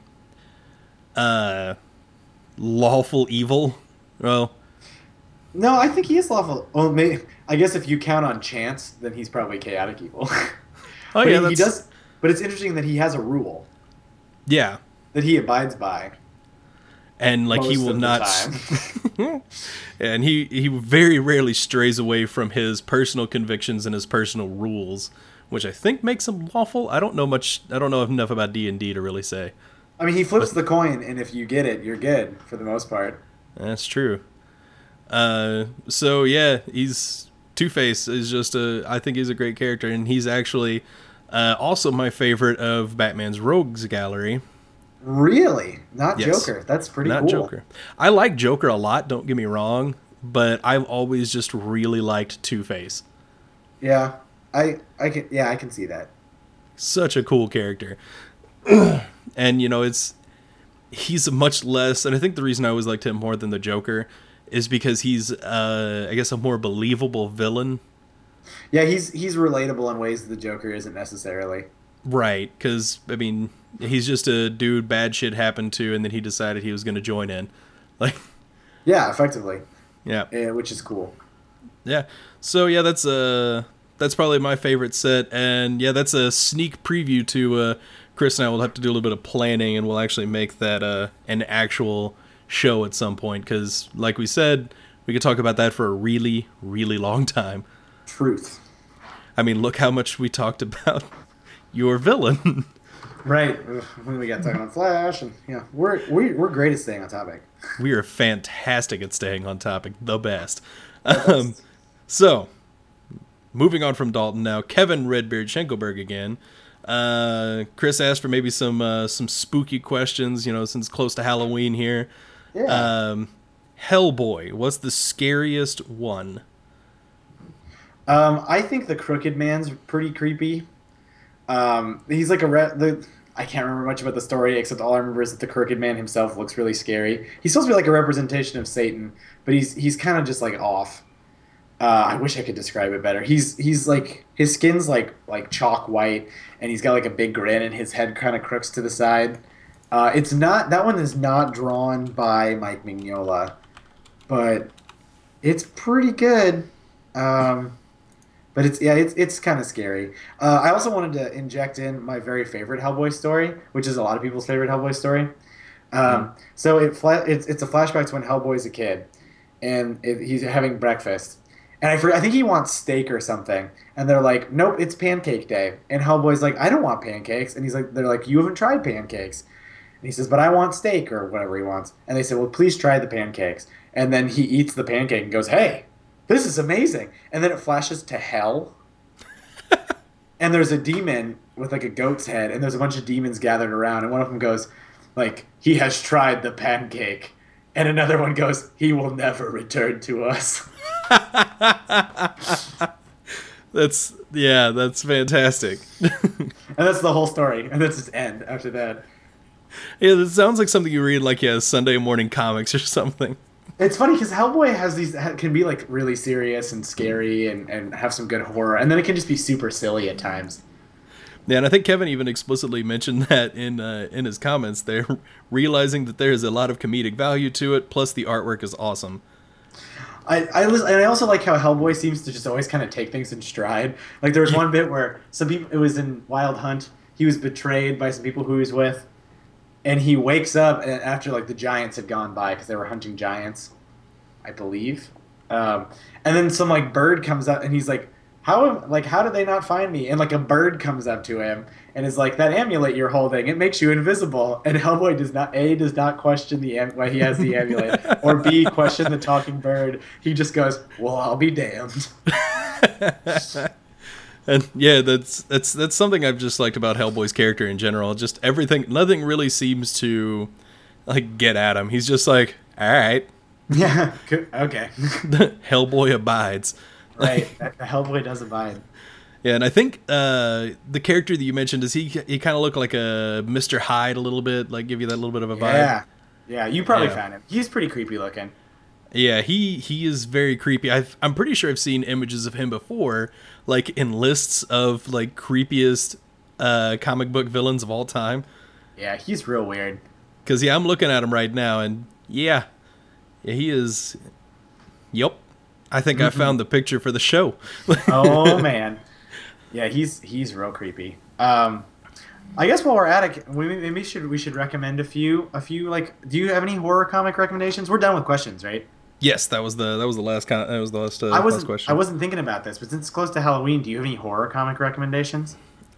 uh lawful evil. Well, No, I think he is lawful. Well, may I guess if you count on chance, then he's probably chaotic evil. oh But yeah, he, he that's does. But it's interesting that he has a rule yeah. that he abides by And like he most will of the not time. and he he very rarely strays away from his personal convictions and his personal rules, which I think makes him lawful. I don't know much I don't know enough about D and D to really say. I mean, he flips the coin, and if you get it, you're good for the most part. That's true. Uh, so yeah, he's Two-Face is just a. I think he's a great character, and he's actually uh, also my favorite of Batman's rogues gallery. Really, not Yes. Joker. That's pretty Not cool. Joker. I like Joker a lot. Don't get me wrong, but I've always just really liked Two-Face. Yeah, I, I can, yeah, I can see that. Such a cool character, and you know it's he's much less. And I think the reason I always liked him more than the Joker is because he's, uh, I guess, a more believable villain. Yeah, he's he's relatable in ways that the Joker isn't necessarily. Right, because, I mean, he's just a dude bad shit happened to, and then he decided he was going to join in. Like, Yeah, effectively, yeah. yeah, which is cool. Yeah. So, yeah, that's uh, that's probably my favorite set, and, yeah, that's a sneak preview to, uh, Chris and I will have to do a little bit of planning, and we'll actually make that, uh, an actual show at some point, because, like we said, we could talk about that for a really, really long time. Truth. I mean, look how much we talked about your villain. Right. Ugh, when we got talking on Flash, and yeah, we're we, we're great at staying on topic. We are fantastic at staying on topic, the best. Um, so, moving on from Dalton now, Kevin Redbeard Schenkelberg again. Uh, Chris asked for maybe some uh, some spooky questions, you know, since close to Halloween here. Yeah. Um, Hellboy, what's the scariest one? Um, I think the Crooked Man's pretty creepy. Um, he's like a re- the. I can't remember much about the story except all I remember is that the Crooked Man himself looks really scary. He's supposed to be like a representation of Satan, but he's he's kind of just like off. Uh, I wish I could describe it better. He's he's like his skin's like like chalk white, and he's got like a big grin, and his head kind of crooks to the side. Uh, it's not that one is not drawn by Mike Mignola, but it's pretty good. Um, but it's yeah, it's it's kind of scary. Uh, I also wanted to inject in my very favorite Hellboy story, which is a lot of people's favorite Hellboy story. Um, so it fla- it's it's a flashback to when Hellboy's a kid, and it, he's having breakfast, and I forget, I think he wants steak or something, and they're like, nope, it's pancake day, and Hellboy's like, I don't want pancakes, and he's like, they're like, you haven't tried pancakes, And he says, "But I want steak," or whatever he wants. And they say, "Well, please try the pancakes." And then he eats the pancake and goes, "Hey, this is amazing." And then it flashes to hell. And there's a demon with like a goat's head, and there's a bunch of demons gathered around, and one of them goes, like, "He has tried the pancake." And another one goes, "He will never return to us." That's, yeah, that's fantastic. And that's the whole story. And that's its end after that. Yeah, that sounds like something you read like, yeah, Sunday morning comics or something. It's funny because Hellboy has these, can be like really serious and scary and, and have some good horror. And then it can just be super silly at times. Yeah, and I think Kevin even explicitly mentioned that in uh, in his comments there, realizing that there is a lot of comedic value to it, plus the artwork is awesome. I, I, and I also like how Hellboy seems to just always kind of take things in stride. Like there was one bit where some people, it was in Wild Hunt, he was betrayed by some people who he was with, and he wakes up after like the giants had gone by because they were hunting giants, I believe. Um, and then some like bird comes up and he's like, "How like how did they not find me?" And like a bird comes up to him and is like, "That amulet you're holding, it makes you invisible." And Hellboy does not a does not question the am- why he has the amulet, or b question the talking bird. He just goes, "Well, I'll be damned." And yeah, that's that's that's something I've just liked about Hellboy's character in general. Just everything, nothing really seems to like get at him. He's just like, all right, Yeah. Okay. Hellboy abides. Right. The Hellboy does abide. Yeah, and I think uh, the character that you mentioned, does he he kind of look like a Mister Hyde a little bit, like give you that little bit of a vibe? Yeah. Yeah. You probably Yeah. found him. He's pretty creepy looking. Yeah, he he is very creepy. I've, I'm pretty sure I've seen images of him before, like in lists of like creepiest uh, comic book villains of all time. Yeah. He's real weird. Because yeah, I'm looking at him right now, and yeah, yeah, he is. Yep, I think I found the picture for the show. Oh man. Yeah. He's he's real creepy. Um. I guess while we're at it, we maybe should we should recommend a few a few like. Do you have any horror comic recommendations? We're done with questions, right? Yes, that was the that was the last con- that was the last, uh, I last wasn't question. I wasn't thinking about this, but since it's close to Halloween, do you have any horror comic recommendations?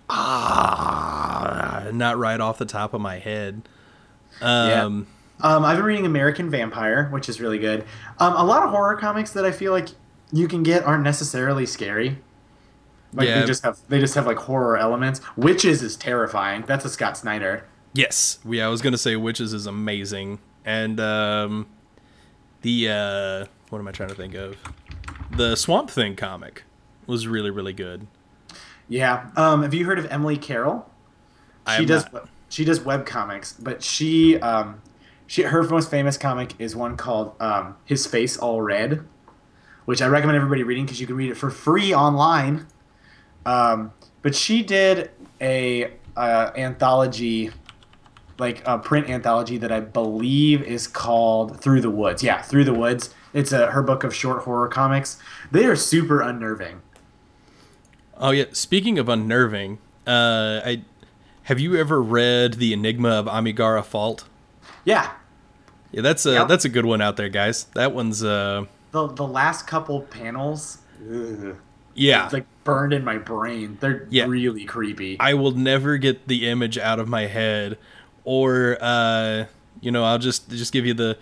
Ah, not right off the top of my head. Um, Um, I've been reading American Vampire, which is really good. Um, a lot of horror comics that I feel like you can get aren't necessarily scary. Like Yeah. they just have they just have like horror elements. Witches is terrifying. That's a Scott Snyder. Yes, yeah, I was gonna say Witches is amazing, and um, the uh, what am I trying to think of? The Swamp Thing comic was really really good. Yeah. Um, have you heard of Emily Carroll? I She have does not. she does web comics, but she um, she her most famous comic is one called um, His Face All Red, which I recommend everybody reading because you can read it for free online. Um, but she did a uh, anthology, like a print anthology that I believe is called Through the Woods. Yeah, Through the Woods. It's a her book of short horror comics. They are super unnerving. Oh yeah, speaking of unnerving, uh, I have you ever read The Enigma of Amigara Fault? Yeah, Yeah, that's a Yep. that's a good one out there, guys. That one's uh, the the last couple panels, ugh, yeah. it's like burned in my brain. They're Yeah. really creepy. I will never get the image out of my head, or uh, you know, I'll just just give you the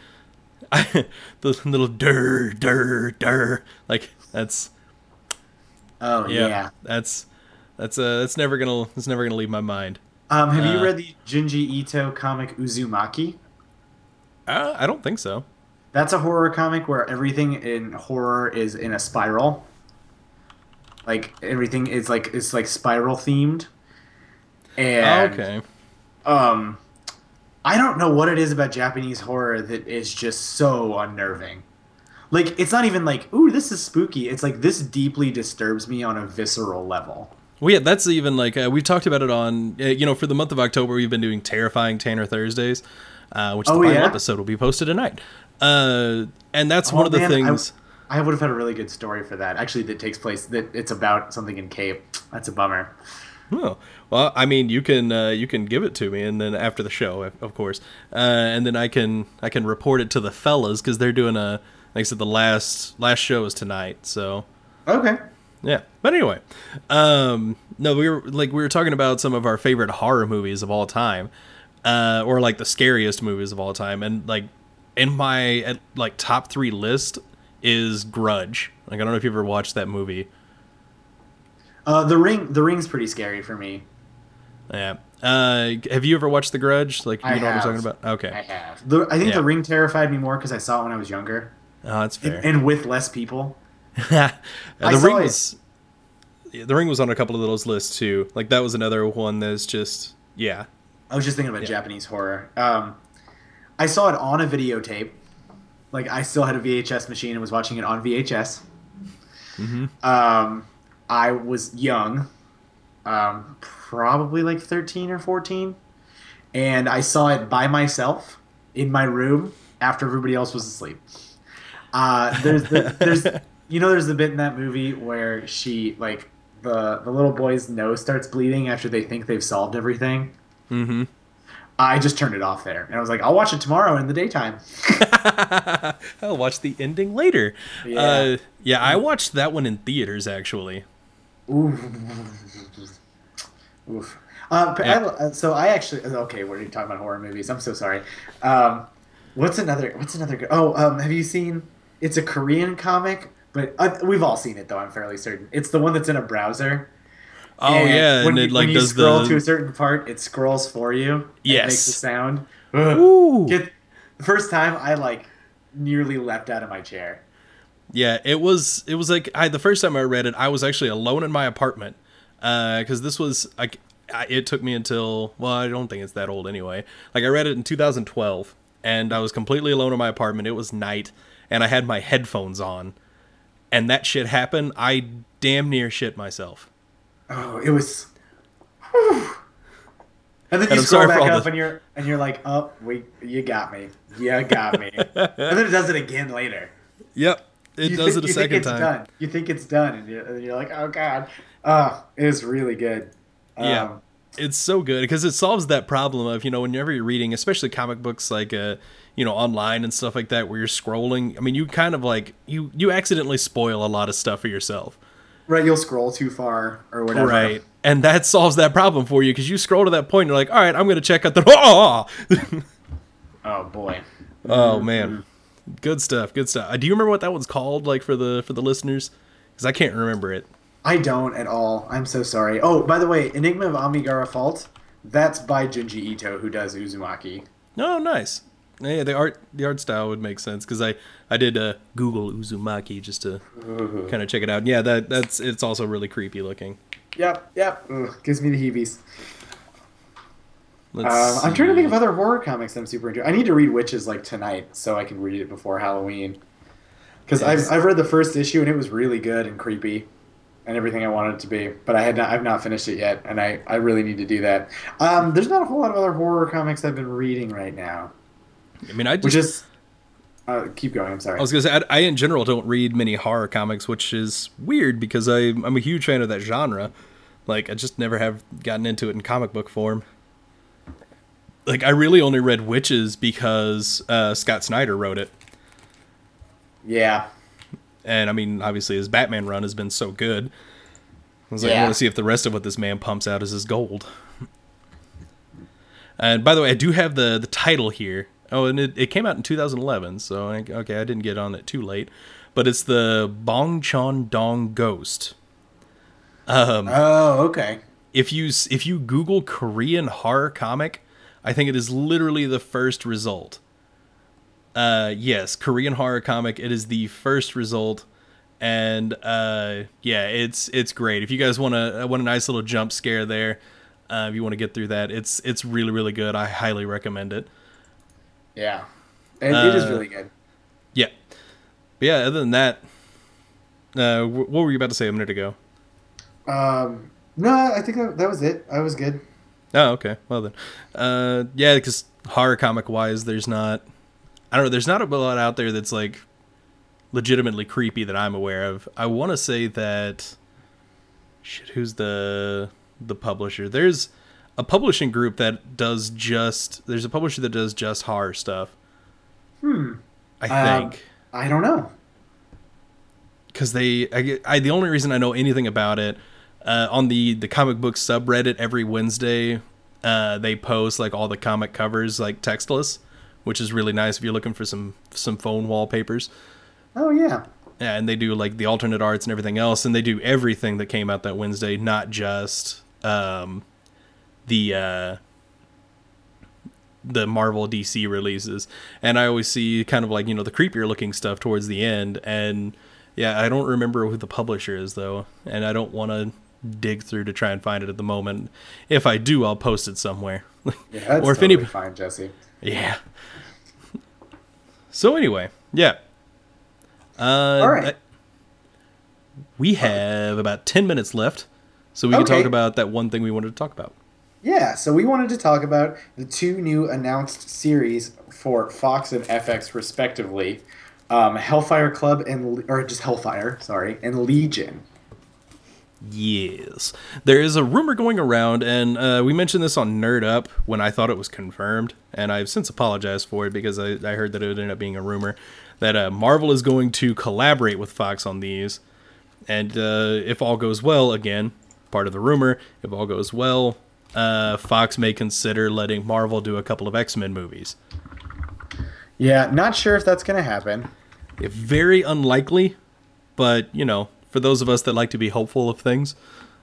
the little dur dur dur. Like that's oh yeah, yeah. that's that's uh that's never gonna that's never gonna leave my mind. Um, have Uh, you read the Junji Ito comic Uzumaki? Uh, I don't think so. That's a horror comic where everything in horror is in a spiral. Like everything is like it's like spiral themed. And Okay. um I don't know what it is about Japanese horror that is just so unnerving. Like it's not even like, ooh, this is spooky. It's like this deeply disturbs me on a visceral level. Well, yeah, that's even like uh, we've talked about it on uh, you know for the month of October we've been doing Terrifying Tanner Thursdays, uh, which Oh, the final yeah? episode will be posted tonight. Uh, and that's Oh, one of the man, I- things. I would have had a really good story for that. Actually, that takes place that it's about something in Cape. That's a bummer. Oh, well, I mean, you can uh, you can give it to me, and then after the show, of of course, uh, and then I can I can report it to the fellas because they're doing a like I said the last last show is tonight, so Okay. yeah. But anyway, um, no, we were like we were talking about some of our favorite horror movies of all time. uh, or like the scariest movies of all time. And like in my at, like top three list is Grudge. Like I don't know if you ever watched that movie. Uh, the Ring, The Ring's pretty scary for me. Yeah. Uh, have you ever watched The Grudge? Like, you I know what I'm have. talking about? Okay. I have. The, I think Yeah. The Ring terrified me more because I saw it when I was younger, Oh, that's fair. and, and with less people. Uh, I the saw Ring it- was yeah, The Ring was on a couple of those lists too. Like that was another one that's just yeah. I was just thinking about Yeah. Japanese horror. Um, I saw it on a videotape. Like I still had a V H S machine and was watching it on V H S. Mm-hmm. Um, I was young, um, probably like thirteen or fourteen, and I saw it by myself in my room after everybody else was asleep. Uh, there's the, there's you know there's the bit in that movie where she like the the little boy's nose starts bleeding after they think they've solved everything. Mm-hmm. I just turned it off there, and I was like, I'll watch it tomorrow in the daytime. I'll watch the ending later. Yeah. Uh, yeah, I watched that one in theaters actually. Oof. Oof. Uh, but Yeah. I, uh, so I actually okay. We're talking about horror movies. I'm so sorry. Um, what's another? What's another? Good, oh, um, have you seen? It's a Korean comic, but uh, we've all seen it though. I'm fairly certain. It's the one that's in a browser. Oh yeah, when and you, it like when you does scroll the to a certain part, it scrolls for you. And Yes. it makes a sound. Ugh. Ooh. Get, the first time I like nearly leapt out of my chair. Yeah, it was it was like I the first time I read it, I was actually alone in my apartment because this was like I- it took me until well, I don't think it's that old anyway. Like I read it in two thousand twelve, and I was completely alone in my apartment. It was night, and I had my headphones on, and that shit happened. I damn near shit myself. Oh, it was. Whew. And then And you I'm scroll sorry for back all up, the- and you're and you're like, oh, wait, you got me, you got me. And then it does it again later. Yep, it You does think, it a you think second it's time. Done. You think it's done, and you're, and you're like, oh god, oh, it was really good. Yeah. Um, It's so good because it solves that problem of, you know, whenever you're reading, especially comic books like, uh, you know, online and stuff like that, where you're scrolling. I mean, you kind of like, you, you accidentally spoil a lot of stuff for yourself. right, you'll scroll too far or whatever. Right. And that solves that problem for you because you scroll to that point and you're like, all right, I'm going to check out the. Oh, Oh boy. oh man. Good stuff. Good stuff. Uh, do you remember what that one's called, like for the for the listeners? Because I can't remember it. I don't at all. I'm so sorry. Oh, by the way, Enigma of Amigara Fault. That's by Junji Ito, who does Uzumaki. Oh, nice. Yeah, the art the art style would make sense because I I did uh, Google Uzumaki just to kind of check it out. Yeah, that that's it's also really creepy looking. Yep, yep. Ugh, gives me the heebies. Let's Um, I'm trying to see. think of other horror comics I'm super into. I need to read Witches like tonight so I can read it before Halloween. Because Yes. I've, I've read the first issue and it was really good and creepy and everything I wanted it to be. But I had not I've not finished it yet and I, I really need to do that. Um, there's not a whole lot of other horror comics I've been reading right now. I mean, I just Which is uh, keep going. I'm sorry. I was gonna say I, I in general don't read many horror comics, which is weird because I I'm a huge fan of that genre. Like I just never have gotten into it in comic book form. Like I really only read Witches because uh, Scott Snyder wrote it, Yeah. and I mean obviously his Batman run has been so good. I was like, I Yeah. want to see if the rest of what this man pumps out is his gold. And by the way, I do have the the title here. Oh, and it, it came out in two thousand eleven, so I, okay, I didn't get on it too late. But it's the Bong Chon Dong Ghost. Um, Oh, okay. if you s- if you Google Korean horror comic, I think it is literally the first result. Uh, yes, Korean horror comic. It is the first result, and uh, yeah, it's it's great. If you guys want to want a nice little jump scare there, uh, if you want to get through that, it's it's really really good. I highly recommend it. Yeah. It, it is Uh, really good. Yeah, but yeah. Other than that, uh, wh- what were you about to say a minute ago? Um, no, I think that, that was it. I was good. Oh, okay. Well then, uh, yeah, because horror comic wise, there's not, I don't know, there's not a lot out there that's like legitimately creepy that I'm aware of. I want to say that, shit, who's the the publisher? There's a publishing group that does just, there's a publisher that does just horror stuff. Hmm. I Um, think I don't know. because they, I, get- I, the only reason I know anything about it, uh, on the the comic book subreddit every Wednesday, uh, they post like all the comic covers like textless, which is really nice if you're looking for some some phone wallpapers. Oh yeah. Yeah, and they do like the alternate arts and everything else, and they do everything that came out that Wednesday, not just um, the uh, the Marvel D C releases. And I always see kind of like, you know, the creepier looking stuff towards the end. And yeah, I don't remember who the publisher is though, and I don't want to dig through to try and find it at the moment. If I do, I'll post it somewhere. Yeah, that's or if totally any fine, Jesse. Yeah. So anyway, yeah. Uh, All right. I- we have about ten minutes left, so we can Okay. talk about that one thing we wanted to talk about. Yeah, so we wanted to talk about the two new announced series for Fox and F X respectively, um, Hellfire Club and or just Hellfire, sorry, and Legion. Yes. There is a rumor going around, and uh, we mentioned this on Nerd Up when I thought it was confirmed, and I've since apologized for it because I, I heard that it would end up being a rumor, that uh, Marvel is going to collaborate with Fox on these. And uh, if all goes well, again, part of the rumor, if all goes well, uh, Fox may consider letting Marvel do a couple of X-Men movies. Yeah, not sure if that's going to happen. If very unlikely, but, you know, for those of us that like to be hopeful of things.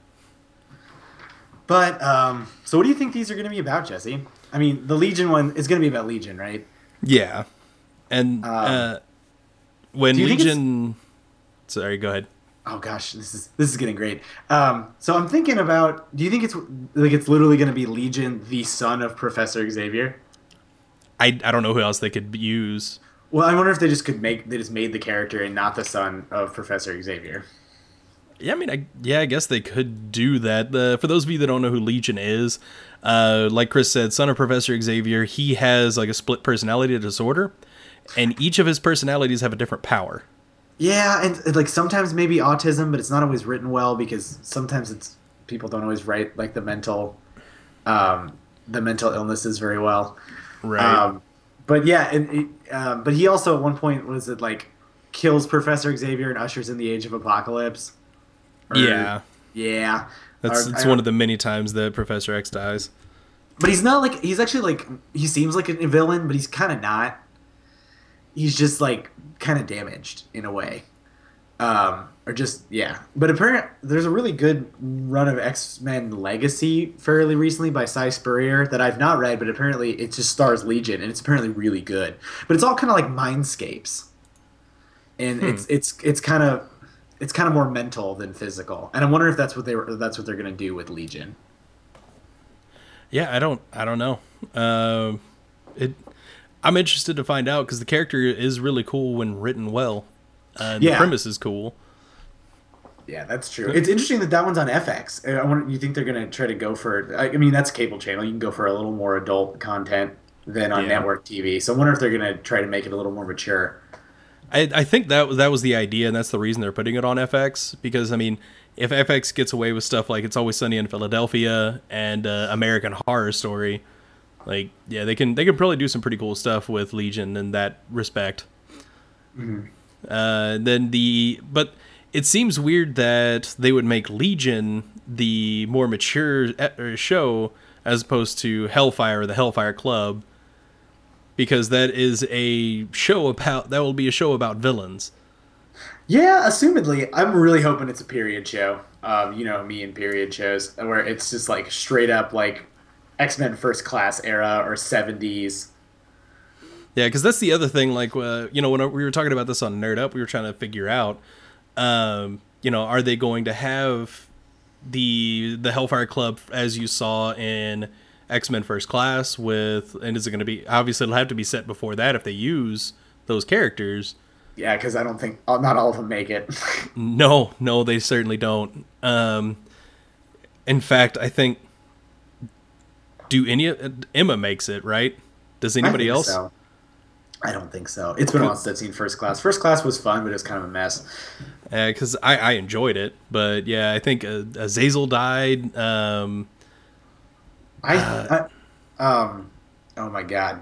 But, um, so what do you think these are going to be about, Jesse? I mean, the Legion one is going to be about Legion, right? Yeah. And Um, uh, when do you think Legion... Sorry, go ahead. Oh gosh, this is this is getting great. Um, so I'm thinking about, do you think it's like it's literally going to be Legion, the son of Professor Xavier? I, I don't know who else they could use. Well, I wonder if they just could make they just made the character and not the son of Professor Xavier. Yeah, I mean, I, yeah, I guess they could do that. Uh, for those of you that don't know who Legion is, uh, like Chris said, son of Professor Xavier, he has like a split personality disorder, and each of his personalities have a different power. Yeah, and, and like sometimes maybe autism, but it's not always written well because sometimes it's people don't always write like the mental, um, the mental illnesses very well. Right. Um, but yeah, and it, um, but he also at one point was it like kills Professor Xavier and ushers in the Age of Apocalypse. Or- yeah. Yeah. That's Or- it's I- one of the many times that Professor X dies. But he's not like he's actually like he seems like a villain, but he's kind of not. He's just like kind of damaged in a way, um, or just yeah. But apparently, there's a really good run of X-Men Legacy fairly recently by Cy Spurrier that I've not read, but apparently it just stars Legion and it's apparently really good. But it's all kind of like mindscapes, and Hmm. it's it's it's kind of it's kind of more mental than physical. And I'm wondering if that's what they were that's what they're gonna do with Legion. Yeah, I don't, I don't know. Uh, it, I'm interested to find out because the character is really cool when written well. Uh, and Yeah. The premise is cool. Yeah, that's true. It's interesting that that one's on F X. I wonder, you think they're going to try to go for? I I mean, that's cable channel. You can go for a little more adult content than on Yeah. network T V. So I wonder if they're going to try to make it a little more mature. I, I think that that was the idea, and that's the reason they're putting it on F X. Because I mean, if F X gets away with stuff like It's Always Sunny in Philadelphia and uh, American Horror Story, like yeah, they can they can probably do some pretty cool stuff with Legion in that respect. Mhm. Uh, then the but it seems weird that they would make Legion the more mature e- show as opposed to Hellfire or the Hellfire Club, because that is a show about that will be a show about villains. Yeah, assumedly, I'm really hoping it's a period show. Um, you know me and period shows where it's just like straight up like X-Men First Class era or seventies. Yeah, because that's the other thing. Like, uh, you know, when we were talking about this on Nerd Up, we were trying to figure out, um, you know, are they going to have the the Hellfire Club as you saw in X-Men First Class with, and is it going to be, obviously it'll have to be set before that if they use those characters. Yeah, because I don't think not all of them make it. No, no, they certainly don't. Um, in fact, I think, do any Emma makes it, right? Does anybody I think else? So. I don't think so. It's been a while since I've seen First Class. First Class was fun, but it was kind of a mess. Because I, I enjoyed it, but yeah, I think uh, Azazel died. Um, I, Uh, I um oh my god.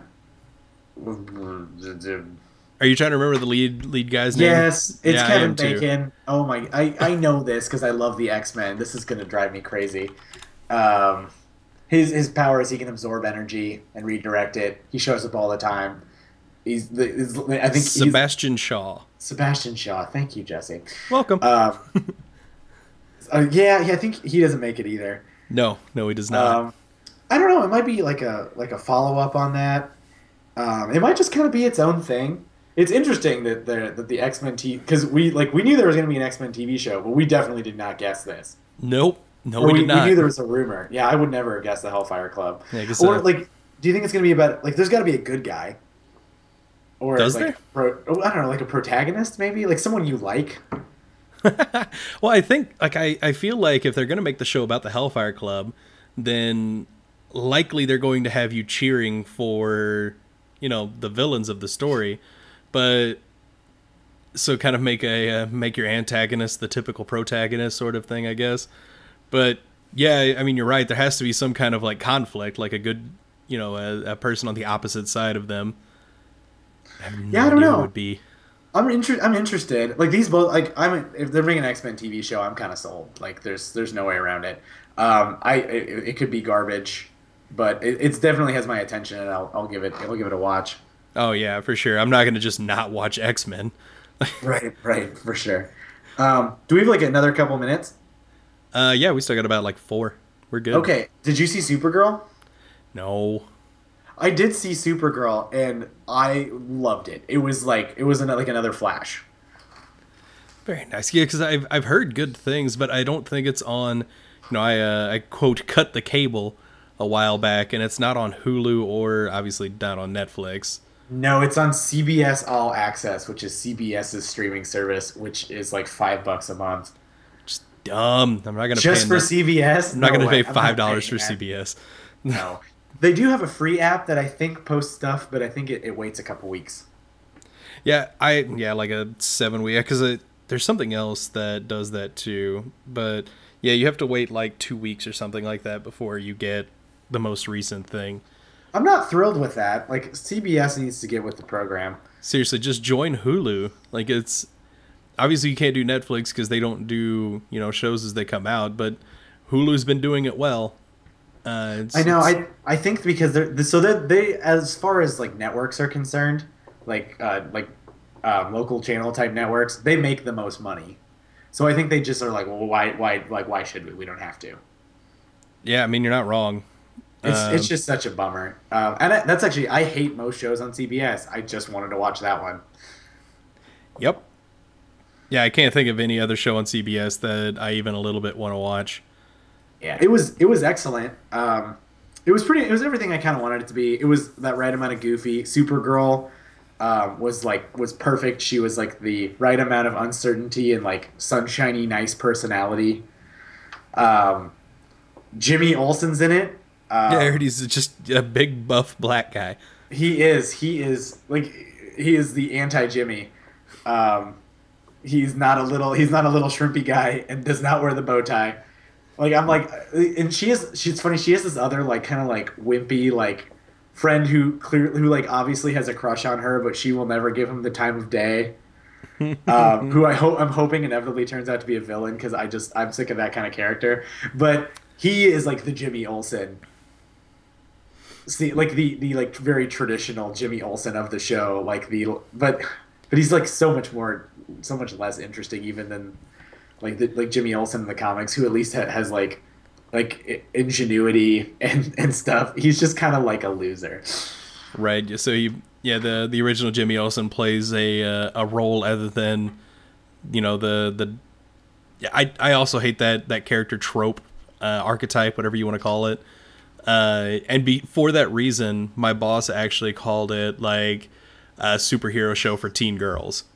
are you trying to remember the lead lead guy's name? Yes, it's Yeah, I Kevin am too. Bacon. Oh my, I, I know this because I love the X-Men. This is gonna drive me crazy. Um, his his power is he can absorb energy and redirect it. He shows up all the time. He's the is, I think he's Sebastian Shaw. Sebastian Shaw. Thank you, Jesse. Welcome. Um, uh, yeah, yeah, I think he doesn't make it either. No, no, he does not. Um, I don't know. It might be like a like a follow up on that. Um, it might just kind of be its own thing. It's interesting that the that the X Men T because we like we knew there was going to be an X Men T V show, but we definitely did not guess this. Nope. No, Or we, we, did not. we knew there was a rumor. Yeah, I would never have guessed the Hellfire Club. Yeah, 'cause, or uh, like, do you think it's going to be about like? There's got to be a good guy. Or Does like there? Pro, oh, I don't know, like a protagonist maybe, like someone you like. Well, I think like I, I feel like if they're going to make the show about the Hellfire Club, then likely they're going to have you cheering for, you know, the villains of the story, but so kind of make a uh, make your antagonist the typical protagonist sort of thing, I guess. But yeah, I mean, you're right. There has to be some kind of like conflict, like a good, you know, a, a person on the opposite side of them. I have no Yeah, I don't idea who know. it would be. I'm inter- I'm interested. Like these both, like I'm if they're making an X Men T V show, I'm kind of sold. Like there's there's no way around it. Um, I it, it could be garbage, but it it's definitely has my attention, and I'll I'll give it I'll give it a watch. Oh yeah, for sure. I'm not going to just not watch X-Men. Right, right, for sure. Um, do we have like another couple minutes? Uh, yeah, we still got about like four. We're good. Okay. Did you see Supergirl? No. I did see Supergirl, and I loved it. It was like it was an, like another Flash. Very nice. Yeah, because I've I've heard good things, but I don't think it's on. You know, I uh, I quote cut the cable a while back, and it's not on Hulu or obviously not on Netflix. No, it's on C B S All Access, which is CBS's streaming service, which is like five bucks a month. Just dumb. I'm not gonna Just pay for that- C B S. I'm not No gonna way. pay I'm five not dollars paying for that. C B S. No, they do have a free app that I think posts stuff, but I think it, it waits a couple weeks. Yeah, I yeah like a seven week because there's something else that does that too. But yeah, you have to wait like two weeks or something like that before you get the most recent thing. I'm not thrilled with that. Like C B S needs to get with the program. Seriously, just join Hulu. Like it's obviously you can't do Netflix because they don't do you know shows as they come out, but Hulu's been doing it well. Uh, it's, I know. it's- I I think because they're so that they as far as like networks are concerned, like uh, like uh, local channel type networks, they make the most money. So I think they just are like, well, why why like why should we? We don't have to. yeah, I mean you're not wrong. It's Um, it's just such a bummer. Um, and I, that's actually I hate most shows on C B S. I just wanted to watch that one. Yep. Yeah, I can't think of any other show on C B S that I even a little bit want to watch. Yeah, it was it was excellent. Um, it was pretty. It was everything I kind of wanted it to be. It was that right amount of goofy. Supergirl um, was like was perfect. She was like the right amount of uncertainty and like sunshiny, nice personality. Um, Jimmy Olsen's in it. Um, Yeah, I heard he's just a big buff black guy. He is. He is like he is the anti Jimmy. Um, he's not a little. He's not a little shrimpy guy and does not wear the bow tie. Like I'm like, and she is. She's funny. She has this other like kind of like wimpy like friend who clearly who like obviously has a crush on her, but she will never give him the time of day. um, who I hope I'm hoping inevitably turns out to be a villain because I just I'm sick of that kind of character. But he is like the Jimmy Olsen. See, like the the like very traditional Jimmy Olsen of the show, like the but but he's like so much more, so much less interesting even than like the, like Jimmy Olsen in the comics, who at least ha- has like like ingenuity and and stuff. He's just kind of like a loser. Right. So you, yeah, the the original Jimmy Olsen plays a uh, a role other than, you know, the the. Yeah, I I also hate that that character trope, uh, archetype, whatever you want to call it. Uh, and be, for that reason, my boss actually called it like a superhero show for teen girls.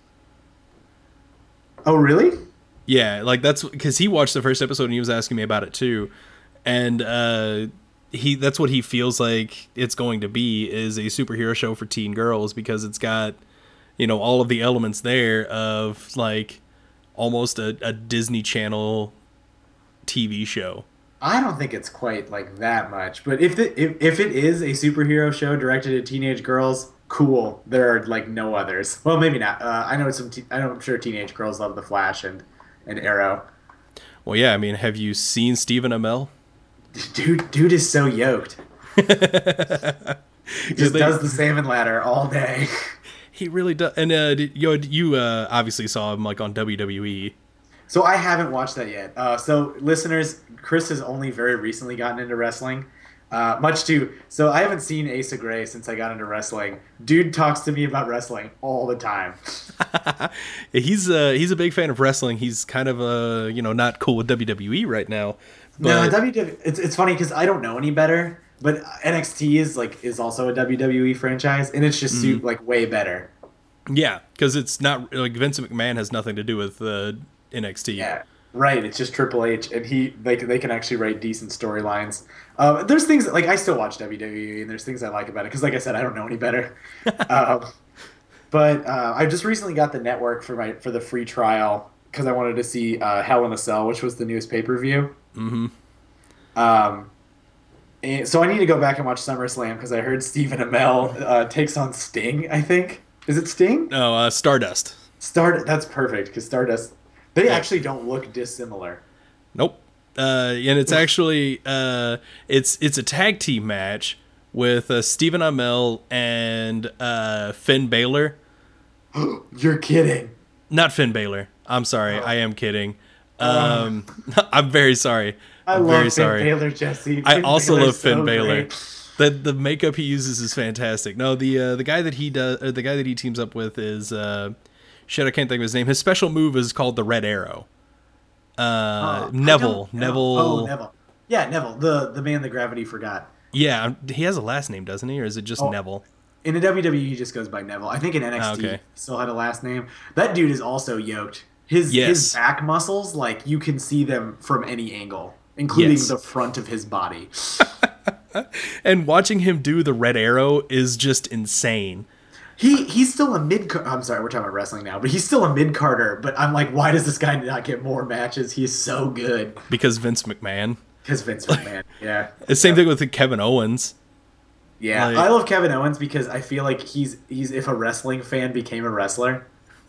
Oh really? Yeah, like that's because he watched the first episode and he was asking me about it too, and uh, he that's what he feels like it's going to be is a superhero show for teen girls because it's got, you know, all of the elements there of like almost a, a Disney Channel T V show. I don't think it's quite like that much, but if the, if if it is a superhero show directed at teenage girls, cool. There are like no others. Well, maybe not. Uh, I know some. Te- I know I'm sure teenage girls love the Flash and and Arrow. Well, yeah, I mean, have you seen Stephen Amell? Dude, dude is so yoked. He Yeah, just they- does the salmon ladder all day. he really does. And uh, did- you you uh, obviously saw him like on W W E. So I haven't watched that yet. Uh, so listeners, Chris has only very recently gotten into wrestling. Uh, much to so I haven't seen Asa Gray since I got into wrestling. Dude talks to me about wrestling all the time. he's uh, he's a big fan of wrestling. He's kind of uh, you know not cool with W W E right now. No, But W W E. It's it's funny because I don't know any better. But N X T is like is also a W W E franchise, and it's just Mm-hmm. su- like way better. yeah, because it's not like Vince McMahon has nothing to do with uh, N X T. Yeah, right. It's just Triple H, and he they can- they can actually write decent storylines. Um, there's things like I still watch W W E, and there's things I like about it because, like I said, I don't know any better. um, but uh, I just recently got the network for my for the free trial because I wanted to see uh, Hell in a Cell, which was the newest pay per view. Mm-hmm. Um, and so I need to go back and watch SummerSlam because I heard Stephen Amell uh, takes on Sting. I think is it Sting? No, uh, Stardust. Start. That's perfect because Stardust. They Yeah. actually don't look dissimilar. Nope. Uh, and it's actually uh, it's it's a tag team match with uh, Stephen Amell and uh, Finn Balor. You're kidding. Not Finn Balor. I'm sorry. I am kidding. Um, I'm very sorry. I I'm love very Finn sorry. Balor, Jesse. I Finn also Balor's love Finn so Balor. great. The the makeup he uses is fantastic. No, the uh, the guy that he does, or the guy that he teams up with is uh, shit. I can't think of his name. His special move is called the Red Arrow. Uh, Oh, I Neville. don't know. Neville. Oh, Neville. Yeah, Neville, the the man that gravity forgot. Yeah, he has a last name, doesn't he, or is it just Oh, Neville? In the W W E, he just goes by Neville. I think in N X T, Ah, okay. he still had a last name. That dude is also yoked. His Yes. his back muscles, like you can see them from any angle, including Yes. the front of his body. And watching him do the Red Arrow is just insane. He he's still a mid. I'm sorry, we're talking about wrestling now, but he's still a mid carder. But I'm like, why does this guy not get more matches? He's so good. Because Vince McMahon. Because Vince McMahon, yeah. The same thing with Kevin Owens. Yeah, Like- I love Kevin Owens because I feel like he's he's if a wrestling fan became a wrestler.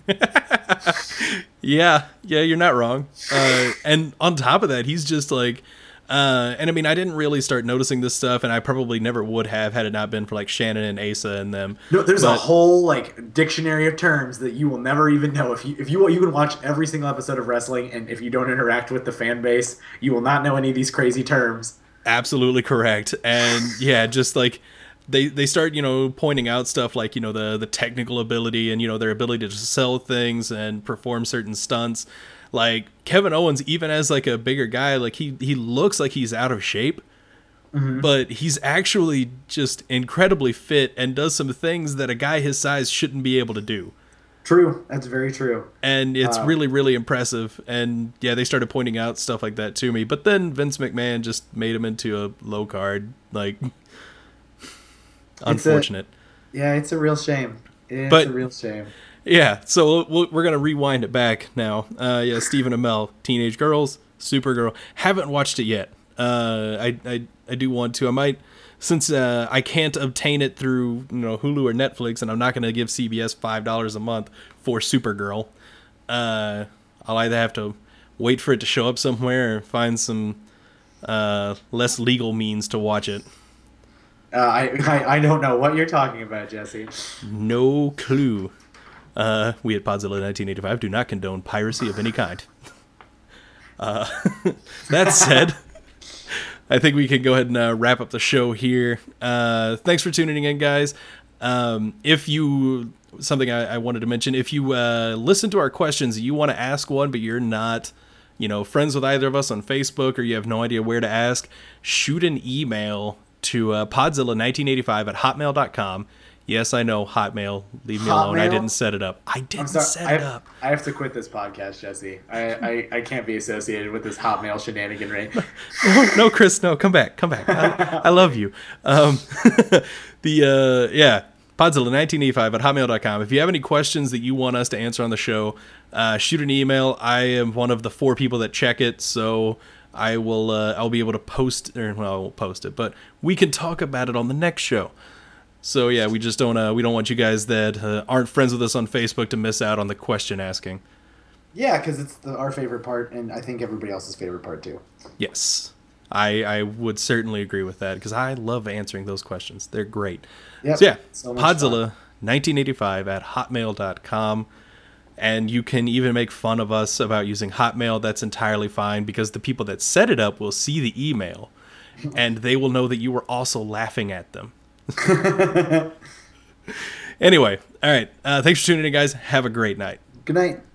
Yeah, yeah, you're not wrong. Uh, and on top of that, he's just like, uh, and I mean, I didn't really start noticing this stuff, and I probably never would have had it not been for like Shannon and Asa and them. No, there's a But- whole like dictionary of terms that you will never even know if you if you you can watch every single episode of wrestling, and if you don't interact with the fan base, you will not know any of these crazy terms. Absolutely correct. And yeah, just like they they start, you know, pointing out stuff like, you know, the the technical ability and, you know, their ability to sell things and perform certain stunts. Like Kevin Owens, even as like a bigger guy, like he he looks like he's out of shape. But he's actually just incredibly fit and does some things that a guy his size shouldn't be able to do. True, that's very true. And it's Uh, really, really impressive. And yeah, they started pointing out stuff like that to me. But then Vince McMahon just made him into a low card. Like, unfortunate. Yeah, it's a real shame. It's But- a real shame. Yeah, so we'll, we're going to rewind it back now. Uh, yeah, Stephen Amell, Teenage Girls, Supergirl. Haven't watched it yet. Uh, I, I I do want to. I might, since uh, I can't obtain it through you know Hulu or Netflix, and I'm not going to give C B S five dollars a month for Supergirl. Uh, I'll either have to wait for it to show up somewhere or find some uh, less legal means to watch it. Uh, I, I I don't know what you're talking about, Jesse. No clue. Uh, we at Podzilla nineteen eighty-five do not condone piracy of any kind. Uh, that said, I think we can go ahead and uh, wrap up the show here. Uh, thanks for tuning in, guys. Um, if you, something I, I wanted to mention, if you uh, listen to our questions, you want to ask one, but you're not, you know, friends with either of us on Facebook, or you have no idea where to ask, shoot an email to uh, podzilla nineteen eighty-five at hotmail dot com. Yes, I know, Hotmail. Leave me alone. I Hotmail? didn't set it up. I I'm didn't sorry. set I it have, up. I have to quit this podcast, Jesse. I, I, I can't be associated with this Hotmail shenaniganry. No, no, Chris, no, come back, come back. I, I love you. Um, the uh, yeah, Podzilla nineteen eighty-five at hotmail dot com. If you have any questions that you want us to answer on the show, uh, shoot an email. I am one of the four people that check it, so I will. Uh, I'll be able to post, or well, I won't post it, but we can talk about it on the next show. So yeah, we just don't. Uh, we don't want you guys that uh, aren't friends with us on Facebook to miss out on the question asking. Yeah, because it's the, our favorite part, and I think everybody else's favorite part too. Yes. I, I would certainly agree with that because I love answering those questions. They're great. Yep. So yeah, So much Podzilla nineteen eighty-five at hotmail dot com. And you can even make fun of us about using Hotmail. That's entirely fine because the people that set it up will see the email and they will know that you were also laughing at them. Anyway, all right. Uh, thanks for tuning in, guys. Have a great night. Good night.